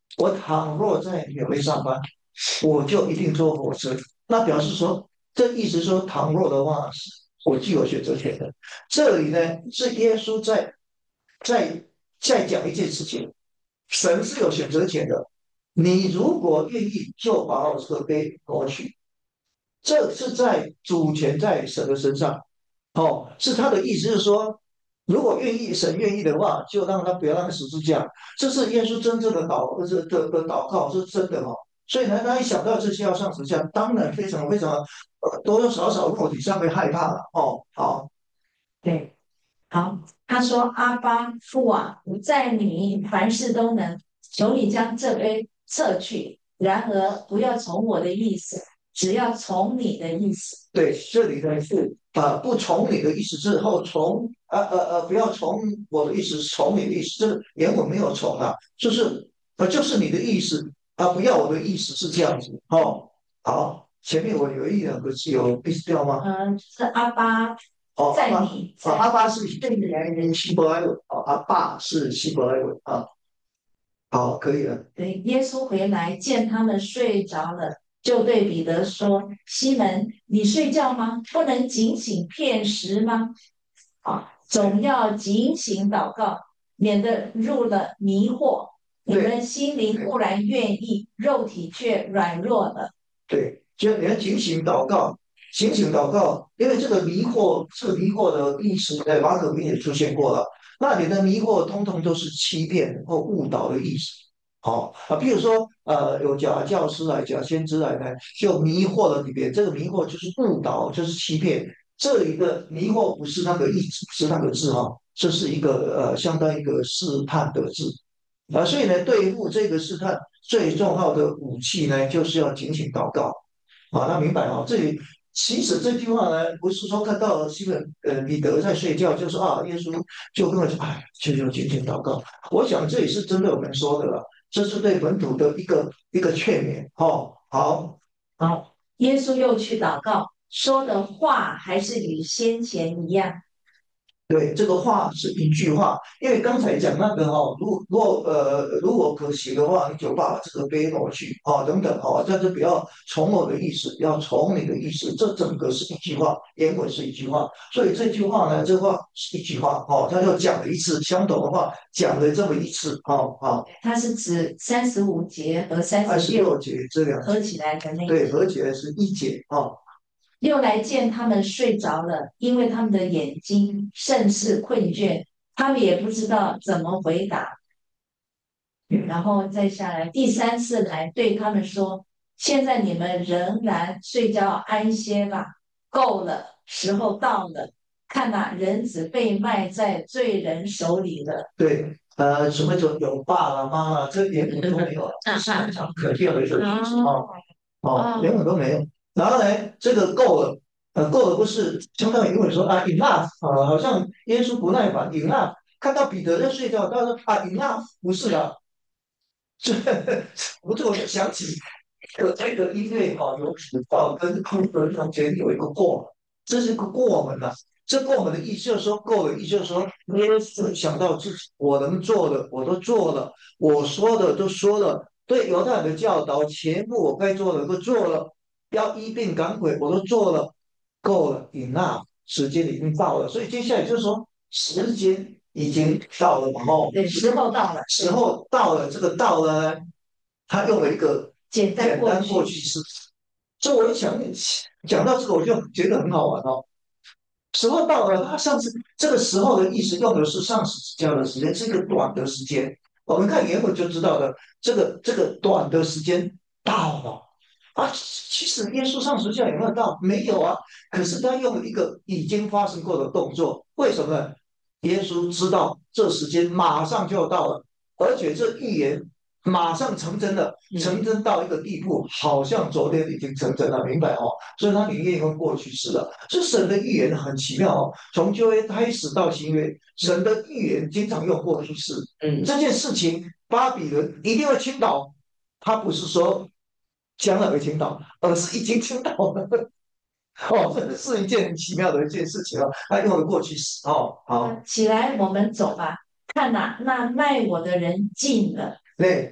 我倘若在纽约上班，我就一定坐火车。那表示说，这意思说，倘若的话，我具有选择权的。这里呢，是耶稣在在讲一件事情，神是有选择权的。你如果愿意，就把我这个杯夺去。这是在主权在神的身上。哦，是他的意思是说，如果愿意，神愿意的话，就让他不要让他十字架。这是耶稣真正的祷告，是真的哦。所以呢，他一想到这些要上十字架，当然非常非常多多少少肉体上会害怕了哦。好， 对，好，他说：“阿爸父啊，不在你，凡事都能。求你将这杯撤去，然而不要从我的意思，只要从你的意思。” 对，这里呢是不从你的意思之后从不要从我的意思，从你的意思，这个原文没有从啊，就是你的意思不要我的意思是这样子哦。好，前面我有2个字有必须掉吗？ 是阿爸哦， 在你， 阿巴是对你。 希伯来文，阿爸是希伯来文啊。好，可以了。 对，耶稣回来见他们睡着了，就对彼得说：“西门，你睡觉吗？不能警醒片时吗？总要警醒祷告，免得入了迷惑。你对们心灵固然愿意，肉体却软弱了。” 对，就你要警醒祷告，警醒祷告，因为这个迷惑的意思，在马可福音也出现过了。那里的迷惑，通通都是欺骗或误导的意思。好比如说，有假教师来、假先知来呢，就迷惑了里边。这个迷惑就是误导，就是欺骗。这里的迷惑不是那个意思，不是那个字这是一个相当一个试探的字。所以呢，对付这个试探最重要的武器呢，就是要警醒祷告。那明白这里其实这句话呢，不是说看到彼得在睡觉，就是耶稣就跟我说，哎，就警醒祷告。我想这也是针对我们说的了，这是对本土的一个劝勉。好， 好，耶稣又去祷告，说的话还是与先前一样。 对，这个话是一句话，因为刚才讲那个如果可行的话，你就把这个杯挪去等等但是不要从我的意思，要从你的意思，这整个是一句话，原文是一句话，所以这句话呢，这话是一句话他就讲了一次相同的话，讲了这么一次它是指35节和36 26节这两节， 合起来的那对， 个。 合起来是一节又来见他们睡着了，因为他们的眼睛甚是困倦，他们也不知道怎么回答。然后再下来，第三次来对他们说：“现在你们仍然睡觉安歇吧，够了，时候到了。看呐，人子被卖在罪人手里了。” 对，什么有爸了妈了，这连文都没有，这是非常可笑的一个例子连文都没有。然后呢，这个够了，够了不是相当于英文说enough 好像耶稣不耐烦 enough，看到彼得在睡觉，他说enough 不是的，这我就想起这个音乐有指导跟空格中间有一个过，这是一个过门啊。这过门的意思就是说够了，意思就是说耶稣想到自己我能做的我都做了，我说的都说了，对犹太人的教导全部我该做的都做了，要医病赶鬼我都做了，够了，enough，时间已经到了，所以接下来就是说时间已经到了嘛对，时候到了， 时候到了，这个到了呢，他用了一个简单过去式。所以我一想讲到这个，我就觉得很好玩时候到了，他上次这个时候的意思用的是上十字架的时间，是一个短的时间。我们看原文就知道了，这个短的时间到了其实耶稣上十字架有没有到？没有啊。可是他用了一个已经发生过的动作，为什么呢？耶稣知道这时间马上就要到了，而且这预言马上成真了，成真到一个地步，好像昨天已经成真了，明白所以他宁愿用过去式了。这神的预言很奇妙从旧约开始到新约，神的预言经常用过去式。这件事情巴比伦一定会倾倒，他不是说将来会倾倒，而是已经倾倒了。这是一件很奇妙的一件事情他用了过去式好， 起来，我们走吧。看呐，那卖我的人进了。 对，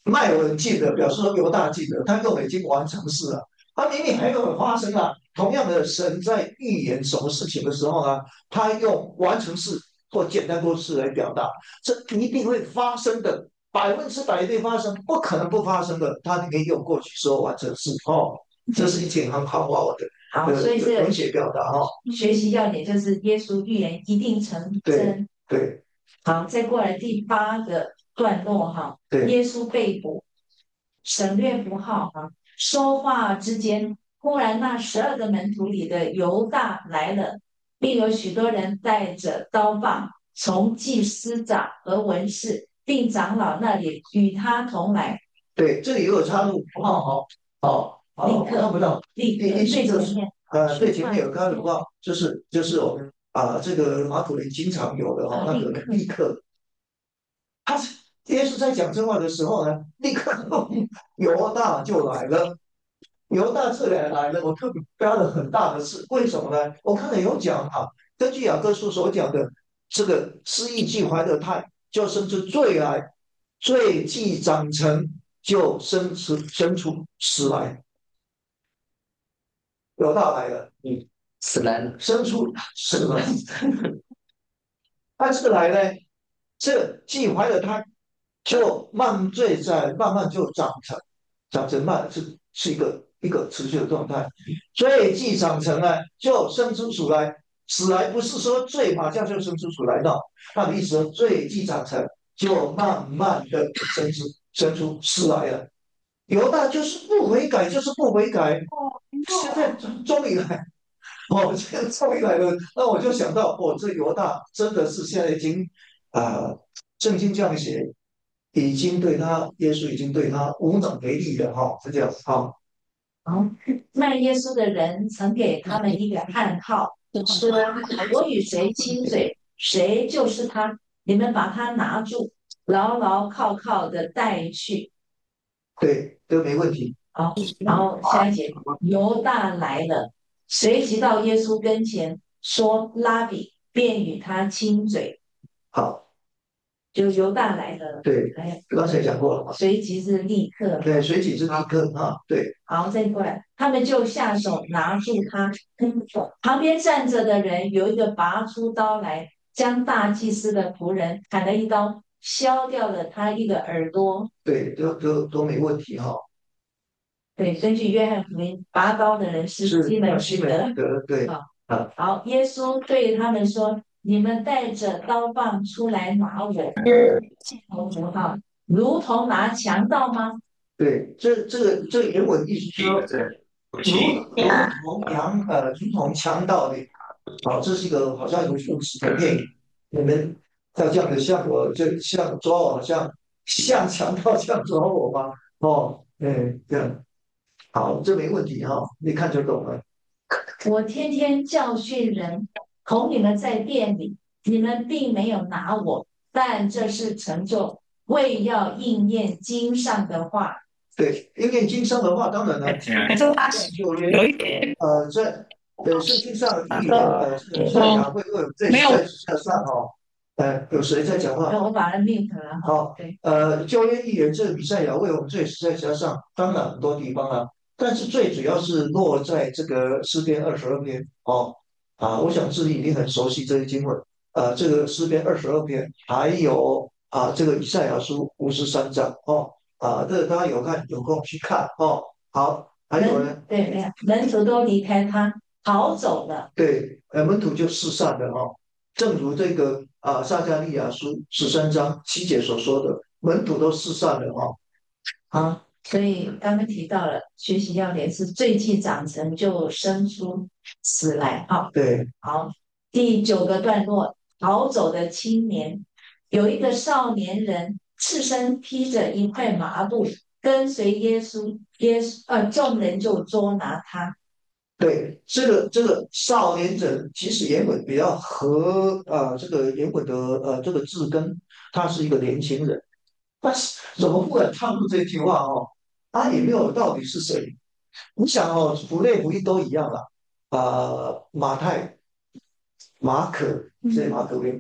麦文记得，表示说犹大记得，他认为已经完成事了。他明明还没有发生啊。同样的，神在预言什么事情的时候呢，他用完成式或简单过式来表达，这一定会发生的，100%一定发生，不可能不发生的。他可以用过去时候完成式哦，这是一件很好的好，所以这个文学表达哦。 学习要点就是耶稣预言一定成对真。 对好，再过来第8个段落哈， 对耶稣被捕，省略符号哈，说话之间，忽然那12个门徒里的犹大来了，并有许多人带着刀棒，从祭司长和文士并长老那里与他同来。 对，这里也有插入符号哈。好，我看不到。 立刻第最前面， 最前面有看符号，就是我们这个马可林经常有的哈，那个立刻。他是耶稣在讲这话的时候呢，立刻犹大就来了。犹大这里来了，我特别标了很大的字，为什么呢？我看了有讲啊，根据雅各书所讲的，这个失意既怀的胎，就生出罪来；罪既长成，就生出死来。犹大来了， 死来了。 生出死来。但是来呢，这既怀了胎，就罪在慢慢就长成是一个持续的状态。罪既长成呢，就生出死来。死来不是说罪马上就生出死来的，他的意思说罪既长成，就慢慢的生出死来了。犹大就是不悔改，就是不悔改。现在终于来，这个终于来了。那我就想到，这犹大真的是现在已经啊，圣经这样写，耶稣已经对他无能为力了哈，是这样子哈。 好，卖耶稣的人曾给他们一个暗号，说：“我与谁亲嘴，谁就是他。你们把他拿住，牢牢靠靠的带去。” 对，都没问题。 好，然后下一节，犹大来了，随即到耶稣跟前说：“拉比，便与他亲嘴。” 好， 就犹大来了， 对， 哎， 刚才讲过了嘛。 随即是立刻， 对，随即是立刻啊，对。 好，再过来，他们就下手拿住他。旁边站着的人有一个拔出刀来，将大祭司的仆人砍了一刀，削掉了他一个耳朵。 对，都没问题哈。 对，根据约翰福音，拔刀的人是西门西门德。 德，对。 好，好，耶稣对他们说：“你们带着刀棒出来拿我，箭头符号，如同拿强盗吗？” 对，这个原文意思说，如同强盗的。好，这是一个好像有故事的电影。你们要这样的像我，就像抓我，好像强盗这样抓我吗？这样。好，这没问题哈，一看就懂了。 我天天教训人，同你们在店里，你们并没有拿我，但这是成就，为要应验经上的话。 对，因为经上的话，当然了，旧约，在圣经上预言，这个以赛亚会在世界上哦。有谁在讲话？ 我把它 mute 了。 好， 对， 旧约预言这个以赛亚为我们罪死在十字架上，当然很多地方啊，但是最主要是落在这个诗篇22篇哦。我想自己一定很熟悉这些经文。这个诗篇22篇，还有这个以赛亚书53章哦。这个大家有空去看哦。好，还有呢？ 对，门徒都离开他，逃走了。 对，门徒就四散了哦。正如这个撒迦利亚书13章7节所说的，门徒都四散了哦。 好，所以刚刚提到了学习要点是罪既长成就生出死来。好， 对， 好，第9个段落，逃走的青年，有一个少年人赤身披着一块麻布，跟随耶稣，众人就捉拿他。 对，这个少年人，其实原本比较合这个原本的这个字根，他是一个年轻人。但是怎么忽然插入这句话哦？他也没有到底是谁。你想哦，福类福音都一样了。马太、马可这些马可福音，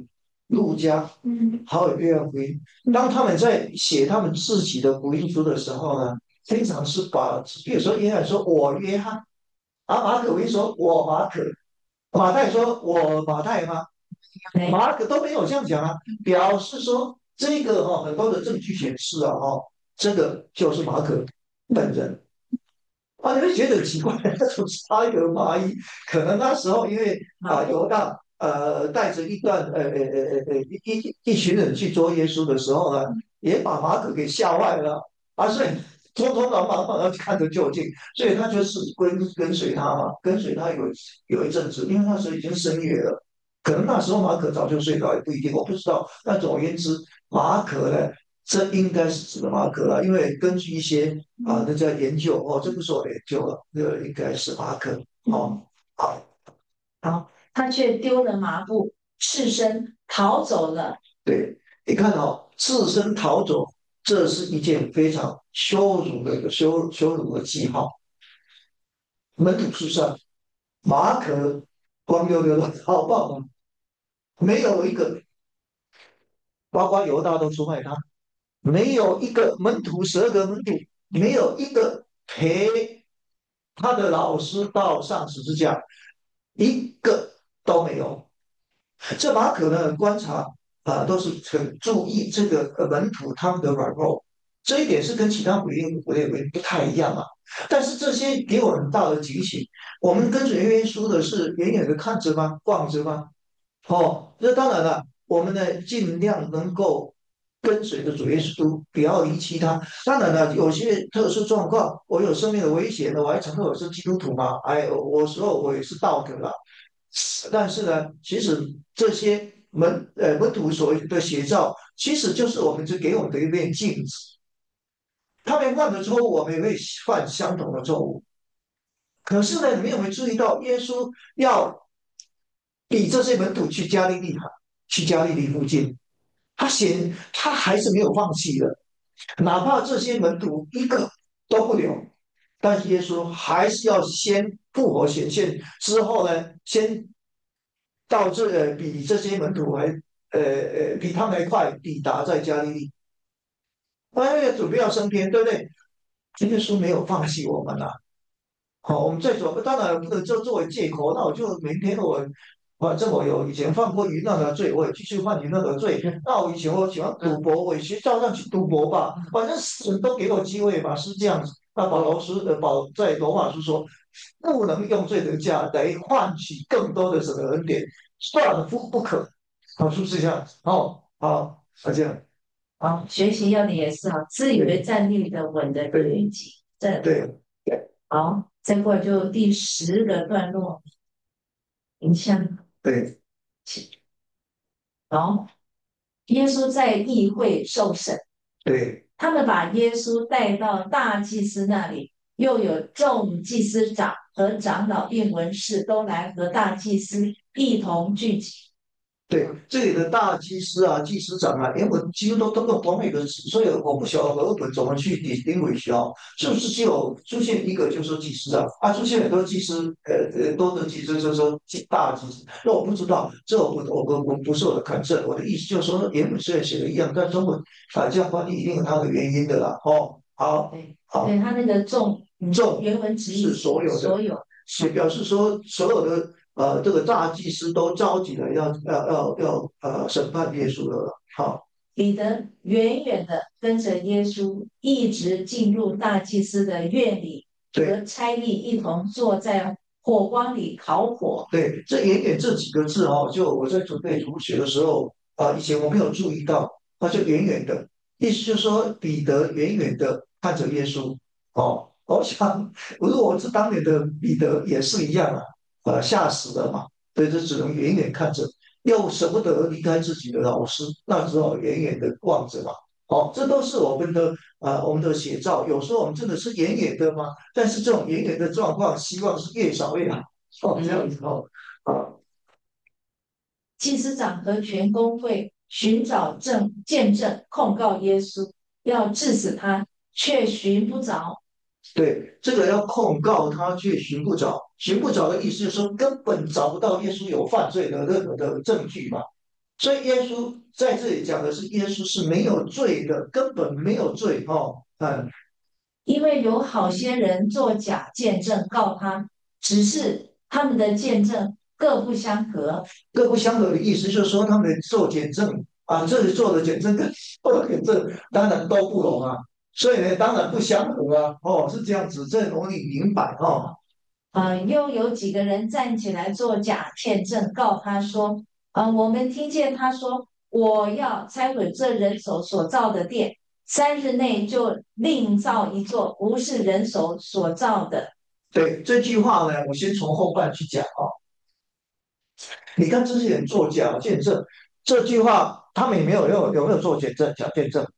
路加，还有约翰福音。当他们在写他们自己的福音书的时候呢，经常是把，比如说约翰说“我约翰”，马可福音说“我马可”，马太说“我马太”吗？马可都没有这样讲啊，表示说这个很多的证据显示啊这个就是马可本人。你会觉得很奇怪，那种差一个蚂蚁，可能那时候因为犹大带着一群人去捉耶稣的时候呢，也把马可给吓坏了所以匆匆忙忙要看着究竟，所以他就是跟随他嘛，跟随他有一阵子，因为那时候已经深夜了，可能那时候马可早就睡着，也不一定，我不知道。但总而言之，马可呢，这应该是指的马可了，因为根据一些那叫研究这不是我的研究了，这个应该是马可好， 好，他却丢了麻布，赤身逃走了。 对，你看赤身逃走，这是一件非常羞辱的一个羞辱的记号。门徒之上，马可光溜溜的好不好？没有一个，包括犹大都出卖他，没有一个门徒，12个门徒，没有一个陪他的老师到上十字架，一个都没有。这马可呢观察都是很注意这个门徒他们的软弱，这一点是跟其他福音不太一样啊。但是这些给我很大的警醒，我们跟随耶稣的是远远的看着吗？望着吗？这当然了，我们呢尽量能够跟随着主耶稣，不要离弃他。当然了，有些特殊状况，我有生命的危险的，我还承认我是基督徒嘛，我说我也是道德了。但是呢，其实这些门徒所的写照，其实就是我们就给我们的一面镜子。他们犯的错误，我们也会犯相同的错误。可是呢，你们有没有注意到，耶稣要比这些门徒去加利利海，去加利利附近，他还是没有放弃的，哪怕这些门徒一个都不留，但是耶稣还是要先复活显现之后呢，先到比这些门徒还比他们还快抵达在加利利，准备要升天，对不对？耶稣没有放弃我们啊。好，我们再走，当然不能就作为借口。那我就明天反正我有以前犯过淫乱的罪，我也继续犯淫乱的罪。那我以前我喜欢赌博，我也去照样去赌博吧。反正神都给我机会嘛，是这样子。那在罗马书说，不能用罪的价来换取更多的什么恩典，断不可。好，是不是这样？好，这样。 好，学习要的也是自以为站立的稳的律己正。 对， 好，再过来就第10个段落，影像。 对， 好，耶稣在议会受审， 对， 他们把耶稣带到大祭司那里，又有众祭司长和长老并文士都来和大祭司一同聚集。 对，这里的大祭司祭司长因为我几乎都用同一个词，所以我不晓得和本怎么去distinguish是不是只有出现一个就说祭司出现很多祭司，多的祭司就说大祭司，那我不知道，这我不是我的看证，我的意思就是说原本虽然写的一样，但中文这样翻译一定有它的原因的啦。好， 对，他那个众原文直译是所有的， 所有， 是表示说所有的这个大祭司都召集了要审判耶稣了。好， 彼得远远的跟着耶稣，一直进入大祭司的院里，和差役一同坐在火光里烤火。 对，远远这几个字就我在准备读写的时候以前我没有注意到，就远远的，意思就是说彼得远远的看着耶稣。我想如果我是当年的彼得也是一样吓死了嘛，所以就只能远远看着，又舍不得离开自己的老师，那只好远远的望着嘛。这都是我们的写照。有时候我们真的是远远的嘛，但是这种远远的状况，希望是越少越好。这样子啊， 祭司长和全公会寻找见证控告耶稣，要治死他，却寻不着。 对，这个要控告他却寻不着的意思就是说根本找不到耶稣有犯罪的任何的证据嘛。 所以耶稣在这里讲的是，耶稣是没有罪的，根本没有罪哦。 因为有好些人作假见证告他，只是他们的见证各不相合。 各不相合的意思就是说，他们做见证啊，这里做的见证跟做的见证当然都不同啊，所以呢，当然不相合啊。哦，是这样子，这容易明白哦。 又有几个人站起来做假见证，告他说，我们听见他说，我要拆毁这人手所造的殿，3日内就另造一座，不是人手所造的。 对这句话呢，我先从后半去讲哦。你看这些人做假见证，这句话他们有没有做见证假见证？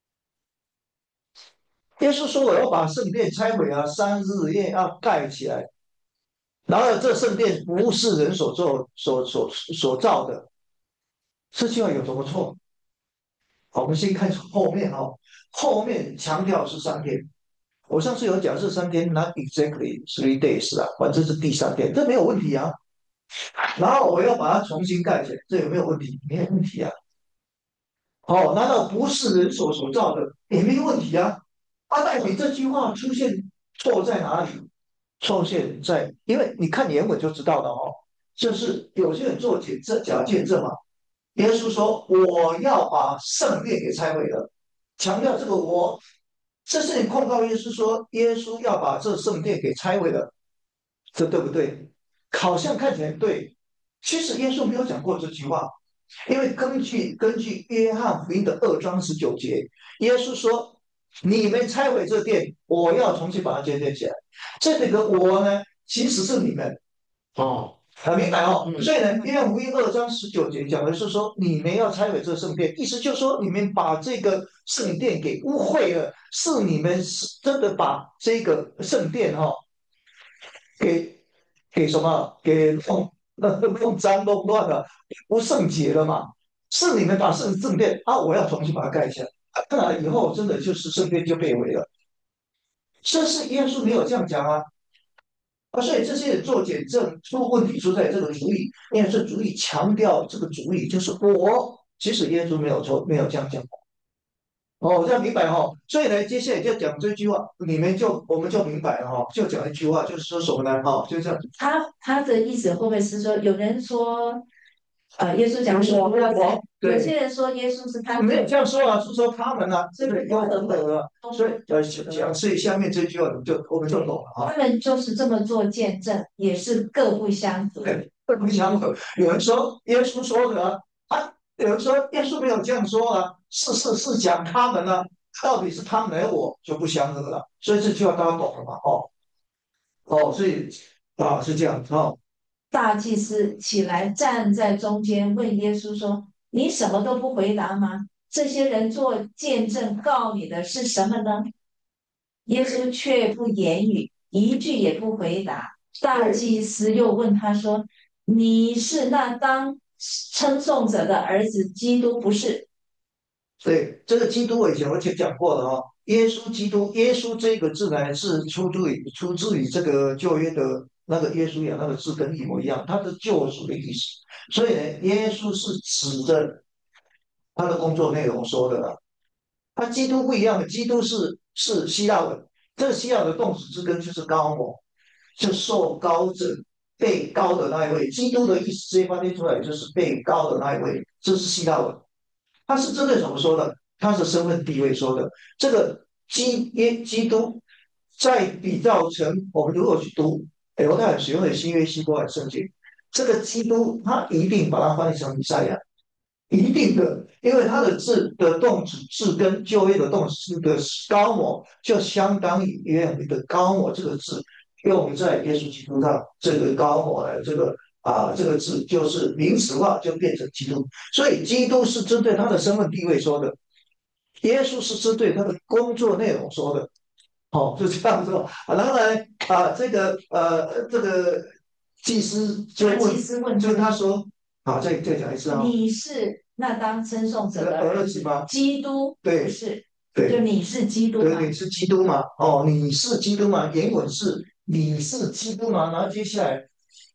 耶稣说我要把圣殿拆毁啊，3日夜要盖起来。然后这圣殿不是人所做所造的，这句话有什么错？好，我们先看后面哦，后面强调是3天。我上次有讲是3天，not exactly 3 days 啊，反正是第3天，这没有问题啊。然后我要把它重新盖起来，这有没有问题？没有问题啊。哦，难道不是人所造的也没有问题啊？到底这句话出现错在哪里？错现在，因为你看原文就知道了哦，就是有些人做假见证嘛。耶稣说：“我要把圣殿给拆毁了。”强调这个我，这是你控告耶稣说耶稣要把这圣殿给拆毁了，这对不对？好像看起来对，其实耶稣没有讲过这句话，因为根据约翰福音的2章19节，耶稣说：“你们拆毁这殿，我要重新把它建立起来。”这里的我呢，其实是你们哦，很明白哦。所以呢，约翰福音2章19节讲的是说，你们要拆毁这圣殿，意思就是说，你们把这个圣殿给污秽了，是你们真的把这个圣殿给什么给弄脏弄乱了，不圣洁了嘛？是你们把圣殿啊，我要重新把它盖起来。那以后真的就是圣殿就被毁了。这是耶稣没有这样讲啊。所以这些人做检证出问题出在这个主意，因为这主意强调这个主意就是我，其实耶稣没有错，没有这样讲。哦，这样明白哈、哦。所以呢，接下来就讲这句话，我们就明白了哈、哦，就讲一句话，就是说什么呢？哈、哦，就这样。 他的意思会不会是说，有人说，耶稣讲说不要我有对些人说耶稣是他没有这样说啊，是说他们啊，这个有等等啊。所以所以下面这句话我们就懂了哈、 他们就是这么做见证，也是各不相合。 对，不相合。有人说耶稣说的啊，有人说耶稣没有这样说啊，是讲他们呢、到底是他们来我就不相合了。所以这句话大家懂了嘛？所以是这样哦。 大祭司起来站在中间，问耶稣说：“你什么都不回答吗？这些人做见证告你的是什么呢？”耶稣却不言语，一句也不回答。大祭司又问他说：“你是那当称颂者的儿子基督不是？” 对，这个基督我以前讲过的哦，耶稣基督，耶稣这个字呢是出自于这个旧约的那个耶稣呀，那个字跟一模一样，它是救赎的意思。所以呢，耶稣是指着他的工作内容说的了。他基督不一样的，基督是希腊文，这个希腊的动词之根就是高某，就受高者，被高的那一位。基督的意思直接翻译出来就是被高的那一位，这是希腊文。他是针对怎么说的？他是身份地位说的。这个基督在比较成，我们如果去读犹太人使用的新约希伯来圣经，这个基督他一定把它翻译成弥赛亚，一定的，因为他的字的动词字跟旧约的动词的高模，就相当于约翰的高模这个字用在耶稣基督上，这个高模的这个字就是名词化，就变成基督。所以基督是针对他的身份地位说的，耶稣是针对他的工作内容说的。就这样说。然后呢，这个祭司就祭司问就他说，再讲一次啊、 你是那当称颂者的儿子吗？ 基督对不是？就对你是基督吗？ 对，你是基督吗？你是基督吗？原文是你是基督吗？然后接下来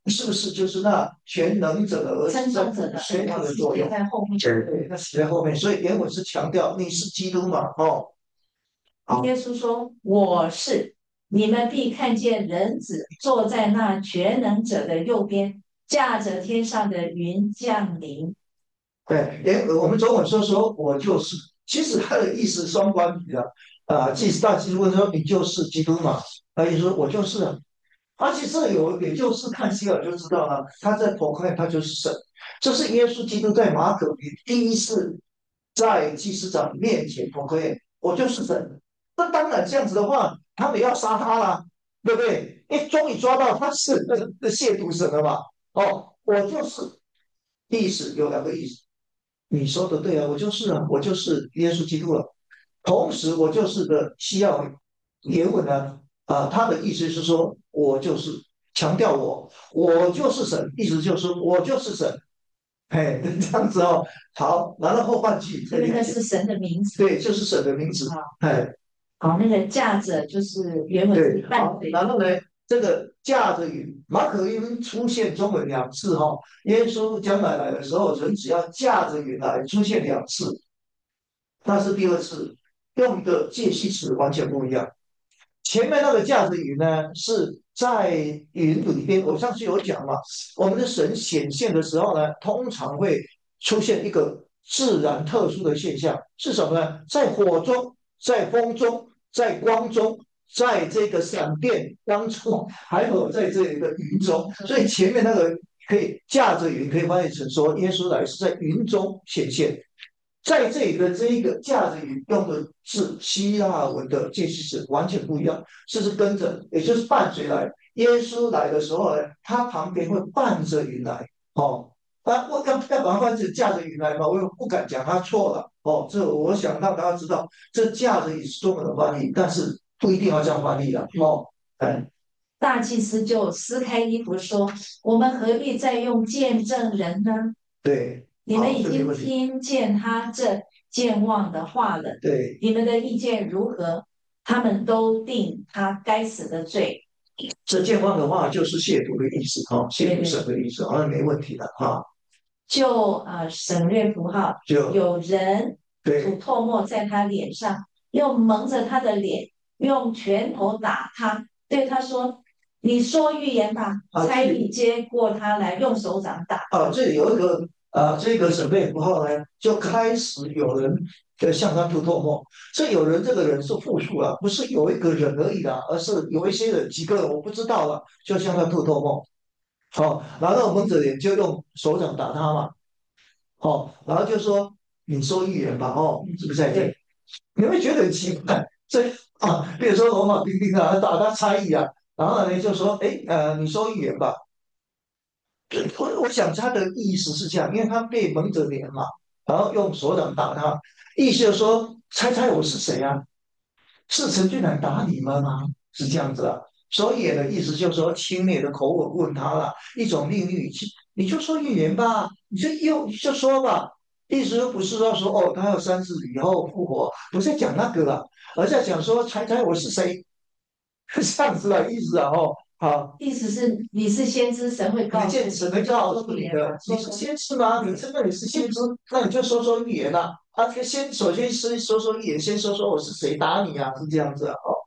是不是就是那全能者的儿子称在颂者的宣告的儿子写作用？ 在后面。 对，那写在后面，所以原文是强调你是基督嘛，哦，好， 耶稣说：“我是，你们必看见人子坐在那全能者的右边，驾着天上的云降临。” 对，我们中文说我就是，其实他的意思双关语的，祭司大祭司问说你就是基督嘛，他就说我就是啊，而且这有也就是看希尔就知道了，他在头看他就是神，这是耶稣基督在马可里第一次在祭司长面前头盔，我就是神。那当然这样子的话，他们要杀他啦，对不对？终于抓到他是亵渎神了嘛。哦，我就是意思有两个意思。你说的对啊，我就是啊，我就是耶稣基督了。同时，我就是的西药原文呢，他的意思是说，我就是强调我就是神，意思就是我就是神，哎，这样子哦。好，然后后半句因为那是神的名字。 对，就是神的名字， 啊， 哎， 好，那个驾着就是原文对， 是伴好， 随。 然后呢，这个驾着云，马可福音出现中文两次哈、耶稣将来的时候，人只要驾着云来，出现两次，但是第二次用的介系词完全不一样。前面那个驾着云呢，是在云里边，我上次有讲嘛，我们的神显现的时候呢，通常会出现一个自然特殊的现象，是什么呢？在火中，在风中，在光中，在这个闪电当中，还有在这里的云中。所以前面那个可以驾着云，可以翻译成说，耶稣来是在云中显现。在这里的这一个架子语用的是希腊文的介系词，完全不一样，是跟着，也就是伴随来。耶稣来的时候呢，他旁边会伴着云来。哦，我要把它翻成驾着云来嘛，我又不敢讲他错了。哦，这我想让大家知道，这架着也是中文的翻译，但是不一定要这样翻译的。哦，哎， 大祭司就撕开衣服说：“我们何必再用见证人呢？ 对，好， 你们已经这没问题。 听见他这健忘的话了， 对， 你们的意见如何？”他们都定他该死的罪。 这健忘的话就是亵渎的意思，哈、亵渎对对， 神的意思，好像没问题的哈。 就省略符号， 就有人吐对。 唾沫在他脸上，又蒙着他的脸，用拳头打他，对他说：“你说预言吧。” 啊， 差役接过他来，用手掌打。 这里有一个这个省略符号呢，就开始有人向他吐唾沫。这有人这个人是复数了，不是有一个人而已啦，而是有一些人几个人我不知道了，就向他吐唾沫。好、然后蒙着脸就用手掌打他嘛。好、然后就说你说预言吧，哦，是不是在这里？ 对， 你会觉得很奇怪，比如说罗马兵丁啊打他差异啊，然后呢就说，哎，你说预言吧。我想他的意思是这样，因为他被蒙着脸嘛，然后用手掌打他，意思就是说，猜猜我是谁啊？是陈俊南打你们吗？是这样子啊。所以的意思就是说，轻蔑的口吻问他了，一种命令语气，你就说预言吧，你就说吧。意思不是说哦，他要3次以后复活，不是讲那个了，而在讲说猜猜我是谁，是这样子的意思啊。哦，好。 意思是你是先知，神会告你见诉你， 只能告诉你说预言吧， 的，你是说说。 先知吗？你真的你是先知，那你就说说预言呐、啊。首先是说说预言，先说说我是谁打你啊，是这样子啊。哦，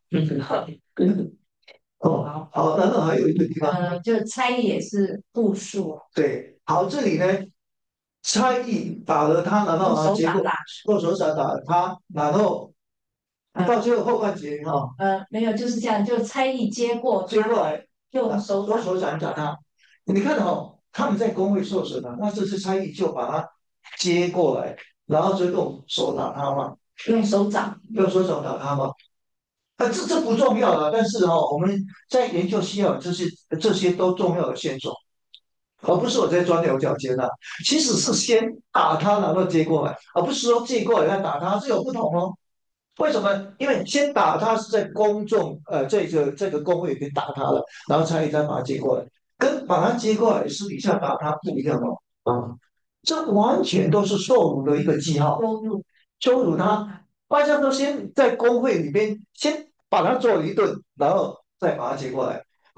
哦， 好， 好，然后还有一个地方， 就差役也是复数， 对，好，这里呢，差役打了他，然后用手结果打打。 右手掌打了他，然后到最后后半节哈、 没有，就是这样，就差役接过他， 接过来用手掌。 左手掌打他。你看哦，他们在工会受损了，那这次差役就把他接过来，然后就用手打他嘛， 用手掌。 用手掌打他嘛。这不重要了，但是我们在研究西药这些都重要的线索，而不是我在钻牛角尖的。其实是先打他，然后接过来，而不是说接过来再打他，是有不同哦。为什么？因为先打他是在公众这个工会里面打他了，然后才再把他接过来，跟把他接过来私底下打他不一样哦。这完全都是受辱的一个记号， 收入。 羞辱他。大家都先在工会里边先把他揍了一顿，然后再把他接过来。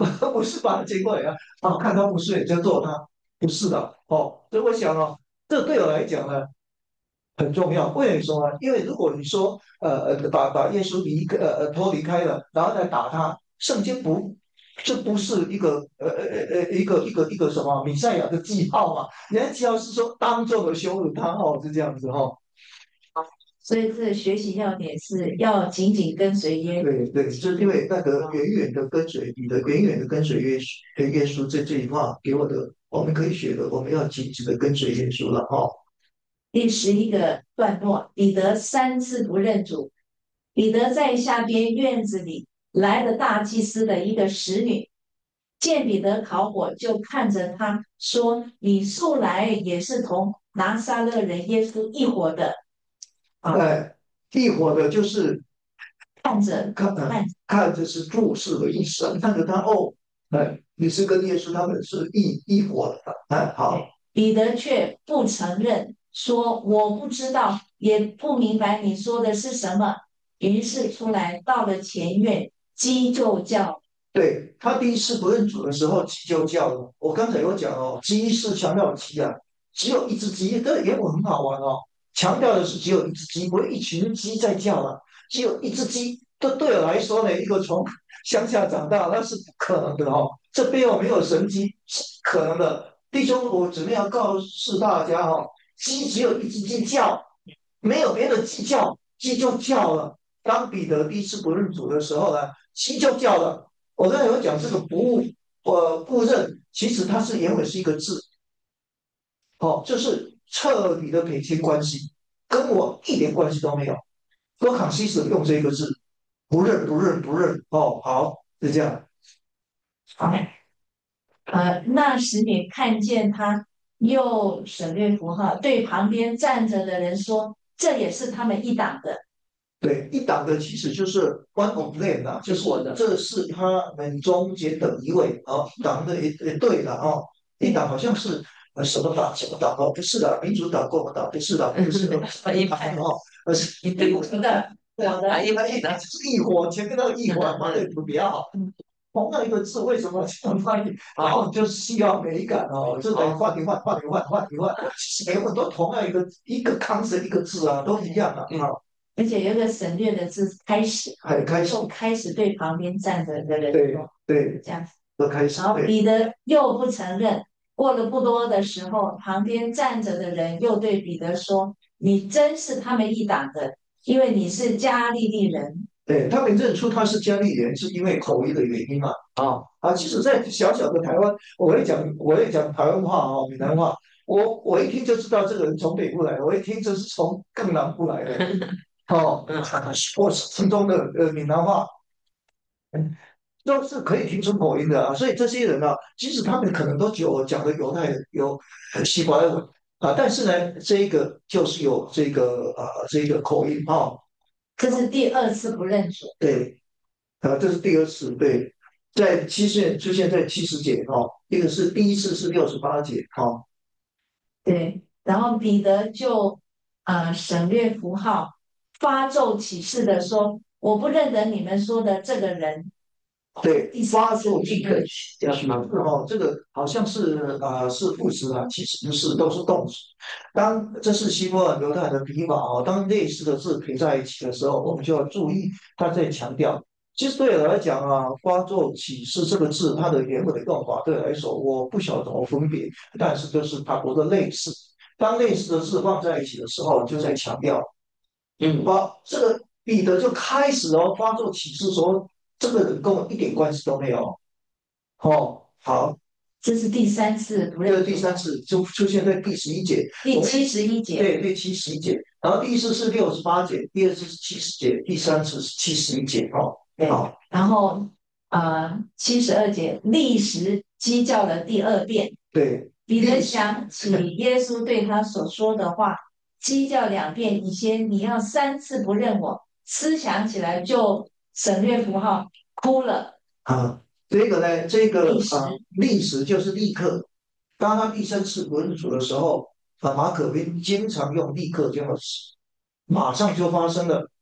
不是把他接过来看他不顺眼就揍他，不是的所以我想这对我来讲呢很重要。为什么说呢？因为如果你说把耶稣脱离开了，然后再打他，圣经这不是一个一个什么弥赛亚的记号嘛？人家记号是说当众的羞辱他是这样子所以这学习要点是要紧紧跟随耶稣。 对对，就是因为那个远远的跟随你的，远远的跟随耶稣这句话给我的，我们可以学的，我们要紧紧的跟随耶稣了第11个段落，彼得3次不认主。彼得在下边院子里来了大祭司的一个使女，见彼得烤火，就看着他说：“你素来也是同拿撒勒人耶稣一伙的。” 一伙的就是看着看着是注视的意思，看着他你是跟耶稣他们是一伙的好， 彼得却不承认，说：“我不知道，也不明白你说的是什么。”于是出来到了前院，鸡就叫。 对他第一次不认主的时候，鸡就叫了。我刚才有讲鸡是强调鸡只有一只鸡，这个原文很好玩强调的是只有一只鸡，不会一群鸡在叫只有一只鸡。这对我来说呢，一个从乡下长大那是不可能的这背后没有神机是不可能的。弟兄，我只能要告诉大家鸡只有一只鸡叫，没有别的鸡叫，鸡就叫了。当彼得第一次不认主的时候呢，鸡就叫了。我刚才有讲这个不认，其实它是原本是一个字，就是彻底的撇清关系，跟我一点关系都没有。多康西斯用这个字，不认不认不认好，是这样。 好，那使女看见他，又省略符号，对旁边站着的人说：“这也是他们一党的。” 对，一党的其实就是 one of them 就是这是他们中间的一位一党的对的一党好像是什么党什么党不是的，民主党、共和党不是的，不是一派而是一对的，我的是一伙，前面那个一伙发的比较好。同样一个字为什么这样翻译？然后就是需要美感这得换一换，换一换，换一换。其实每个都同样一个康字一个字都一样而且有一个省略的字开始， 开始， 开始对旁边站着的人对对， 这样子， 都开始。 然后彼得又不承认。过了不多的时候，旁边站着的人又对彼得说：“你真是他们一党的，因为你是加利利人。” 对他们认出他是加利人，是因为口音的原因嘛？其实，在小小的台湾，我会讲台湾话闽南话，我一听就知道这个人从北部来的，我一听就是从更南部来的我心中的闽南话都是可以听出口音的所以这些人即使他们可能都讲的犹太有希伯来文但是呢，这一个就是有这个口音这是第2次不认主。 对这是第二次对，出现在70节一个是第一次是68节对，然后彼得就省略符号，发咒起誓的说：“我不认得你们说的这个人。” 对，发作立刻叫什么？ 这个好像是副词其实不是，都是动词。这是希伯来犹太的笔法当类似的字配在一起的时候，我们就要注意他在强调。其实对我来讲发作启示这个字，它的原本的用法对我来说，我不晓得怎么分别，但是就是它读的类似。当类似的字放在一起的时候，就在强调，这个彼得就开始发作启示说，这个人跟我一点关系都没有。好， 这是第3次不认主。 这个第三次就出现在第11节， 第71节。 对，第71节。然后第一次是68节，第二次是70节，第三次是71节好， 然后72节，立时鸡叫了第2遍。 对， 彼得想起耶稣对他所说的话，鸡叫2遍以前，你要3次不认我。思想起来就省略符号，哭了。 这个呢，这个立时历史就是立刻。当他第三次不认主的时候马可宾经常用立刻这样的词，马上就发生了。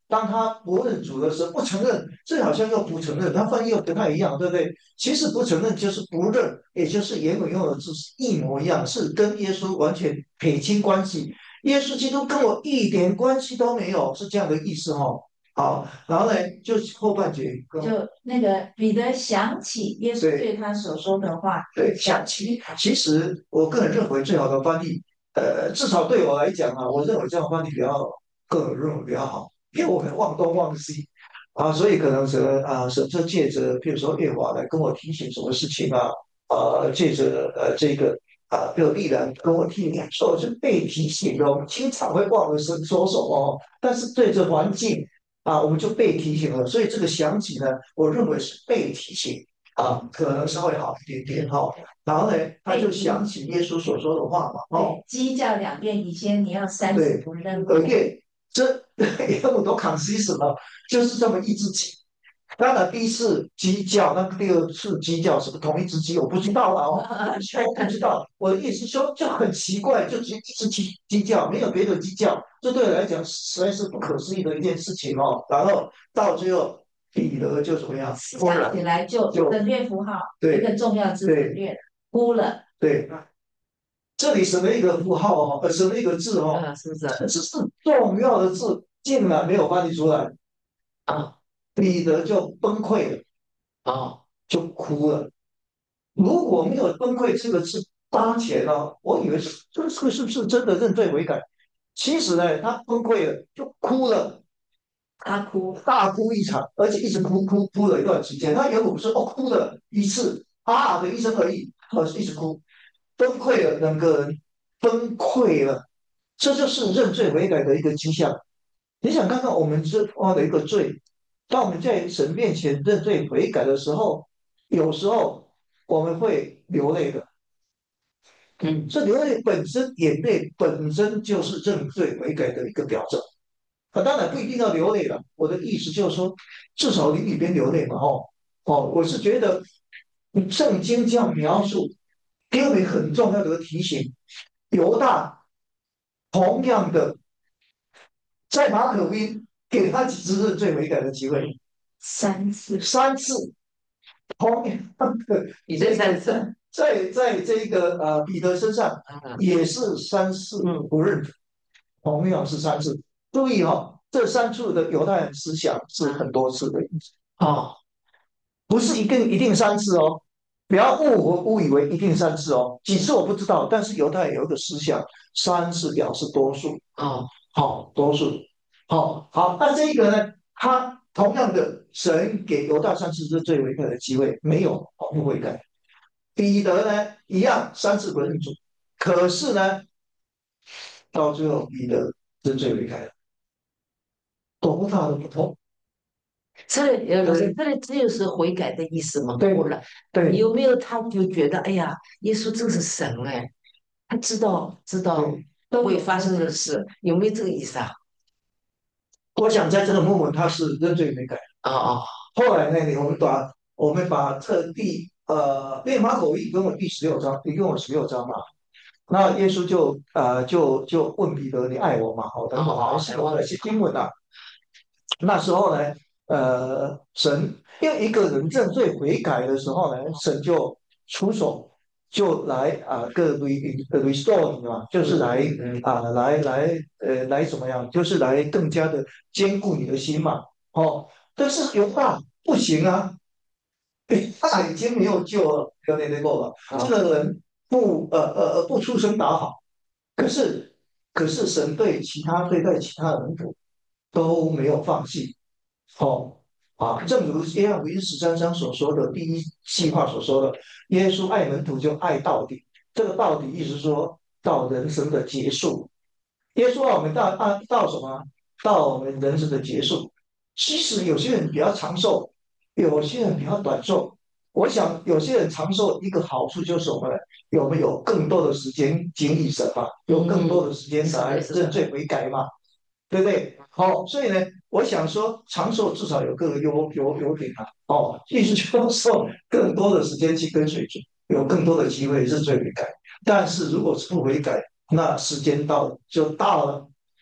当他不认主的时候，不承认，这好像又不承认，他翻译又不太一样，对不对？其实不承认就是不认，也就是原文用的字是一模一样，是跟耶稣完全撇清关系。耶稣基督跟我一点关系都没有，是这样的意思哈、哦。好，然后呢，就后半节跟就那个彼得想起耶稣对对他所说的话， 对想起，其实我个人认为最好的翻译，至少对我来讲啊，我认为这样翻译比较个人认为比较好，因为我们忘东忘西啊，所以可能神就借着，譬如说耶和华来跟我提醒什么事情啊，借着这个比如必然跟我提醒，说我是被提醒的，我们经常会忘了神说什么，但是对着环境啊，我们就被提醒了，所以这个想起呢，我认为是被提醒。可能稍微好一点点哈。然后呢，他就想起耶稣所说的话嘛，哦， 对，鸡叫两遍以先，你要三次对， 不认我。 而且这也有很多 consist 了，就是这么一只鸡。当然，第一次鸡叫，那第二次鸡叫是不是同一只鸡？我不知道了哦，我不知道。我的意思说，就很奇怪，就只有一只鸡叫，没有别的鸡叫，这对我来讲实在是不可思议的一件事情哦。然后到最后，彼得就怎么样？ 想起来就就省略符号， 对一个重要字省对略，哭了。 对，这里省了一个符号哦，省了一个字哦， 是不是？ 这是重要的字，竟然没有翻译出来， 啊彼得就崩溃了， 哦， 就哭了。如果没有崩溃这个字当前呢，我以为这个是不是真的认罪悔改？其实呢，他崩溃了，就哭了， 他哭， 大哭一场，而且一直哭了一段时间。他原本不是哭了一次啊的一声而已，而是一直哭，崩溃了，两个人崩溃了，这就是认罪悔改的一个迹象。你想看看我们这犯的一个罪，当我们在神面前认罪悔改的时候，有时候我们会流泪的。这流泪本身，眼泪本身就是认罪悔改的一个表征。当然不一定要流泪了。我的意思就是说，至少你里边流泪嘛，我是觉得圣经这样描述，给我们很重要的提醒。犹大同样的，在马可福音给他几次认罪悔改的机会， 三次， 三次，同样的， 你这三次， 在这个彼得身上也是三次不认主，同样是三次。注意这三处的犹太人思想是很多次的哦，不是一定三次哦，不要误以为一定三次哦，几次我不知道，但是犹太人有一个思想，三次表示多数啊，好，多数，好，那这个呢，他同样的，神给犹大三次是最悔改的机会，没有不悔改。彼得呢，一样三次不认主，可是呢，到最后彼得是最悔改的，多大的不同？ 老师，这就是悔改的意思吗？ 对过了， 对有没有他就觉得，哎呀，耶稣真是神哎，他知道对， 会发生的事，有没有这个意思啊？ 我想在这个 moment 他是认罪悔改。 哦哦， 后来呢，我们把这因为马可一共有第16章，一共有16章嘛。那耶稣就问彼得：“你爱我吗？”好，等等，还是我的经文啊。那时候呢，神因为一个人认罪悔改的时候呢，神就出手，就来个 restore 你嘛，就是来来怎么样，就是来更加的坚固你的心嘛。但是犹大不行啊，他已经没有救了，有点那个了。这个人不出声打好，可是神对待其他人都没有放弃。哦正如约翰福音13章所说的第一句话所说的，耶稣爱门徒就爱到底。这个到底意思是说到人生的结束。耶稣我们到什么？到我们人生的结束。其实有些人比较长寿，有些人比较短寿。我想有些人长寿一个好处就是什么呢？有没有更多的时间经历神嘛？有更多的时间来认罪悔改嘛？对不对？好，所以呢，我想说，长寿至少有个优点啊。意思就是说，更多的时间去跟随主，有更多的机会认罪悔改。但是如果是不悔改，那时间到了就到了，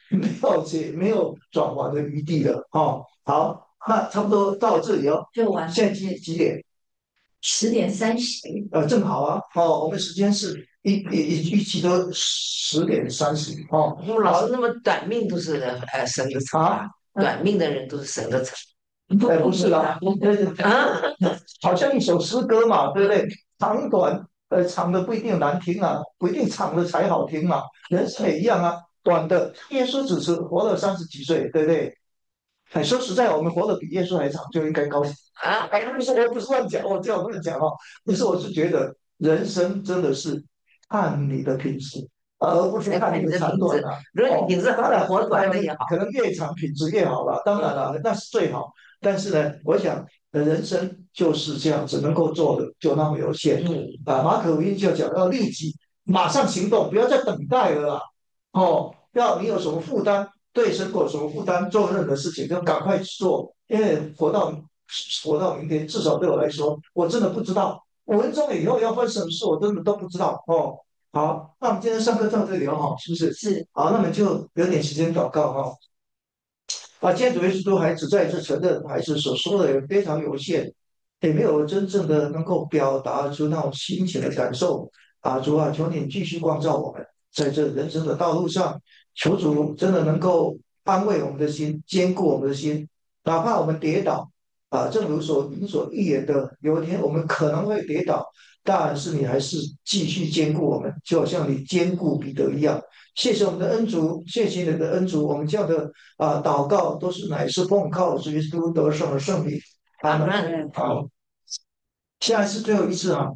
没有转圜的余地了哦。好，那差不多到这里哦。 就完现在几点？ 10:30。 正好啊。哦，我们时间是一起都10:30哦。好我们老师那么短命都是神的惩啊。 罚，短命的人都是神的惩不是啦， 罚啊。 好像一首诗歌嘛，对不对？长短，长的不一定难听啊，不一定长的才好听嘛。人生也一样啊，短的，耶稣只是活了30几岁，对不对？哎，说实在，我们活得比耶稣还长，就应该高兴。 啊， 哎，不是乱讲，我这样乱讲哦。不是，我是觉得人生真的是看你的品质，而不是要看你看你的的品质。 长短啊。 如果你哦， 品质好， 当然， 活短的也好。 可能越长品质越好了，当然了，那是最好。但是呢，我想，人生就是这样子，能够做的就那么有限。 嗯， 马可福音就讲要立即马上行动，不要再等待了啊。哦，要你有什么负担，对生活有什么负担，做任何事情就赶快去做，因为活到明天，至少对我来说，我真的不知道5分钟以后要发生什么事，我真的都不知道哦。好，那我们今天上课到这里哦，是不是？ 是好，那么就有点时间祷告哈。今天主耶稣都还只在这承认，还是所说的也非常有限，也没有真正的能够表达出那种心情的感受。主啊，求你继续光照我们，在这人生的道路上，求主真的能够安慰我们的心，坚固我们的心，哪怕我们跌倒。正如你所预言的，有一天我们可能会跌倒，但是你还是继续坚固我们，就好像你坚固彼得一样。谢谢我们的恩主，谢谢你的恩主，我们这样的祷告都是乃是奉靠主耶稣得胜的胜利。阿门。 阿门。 好，现在是最后一次啊。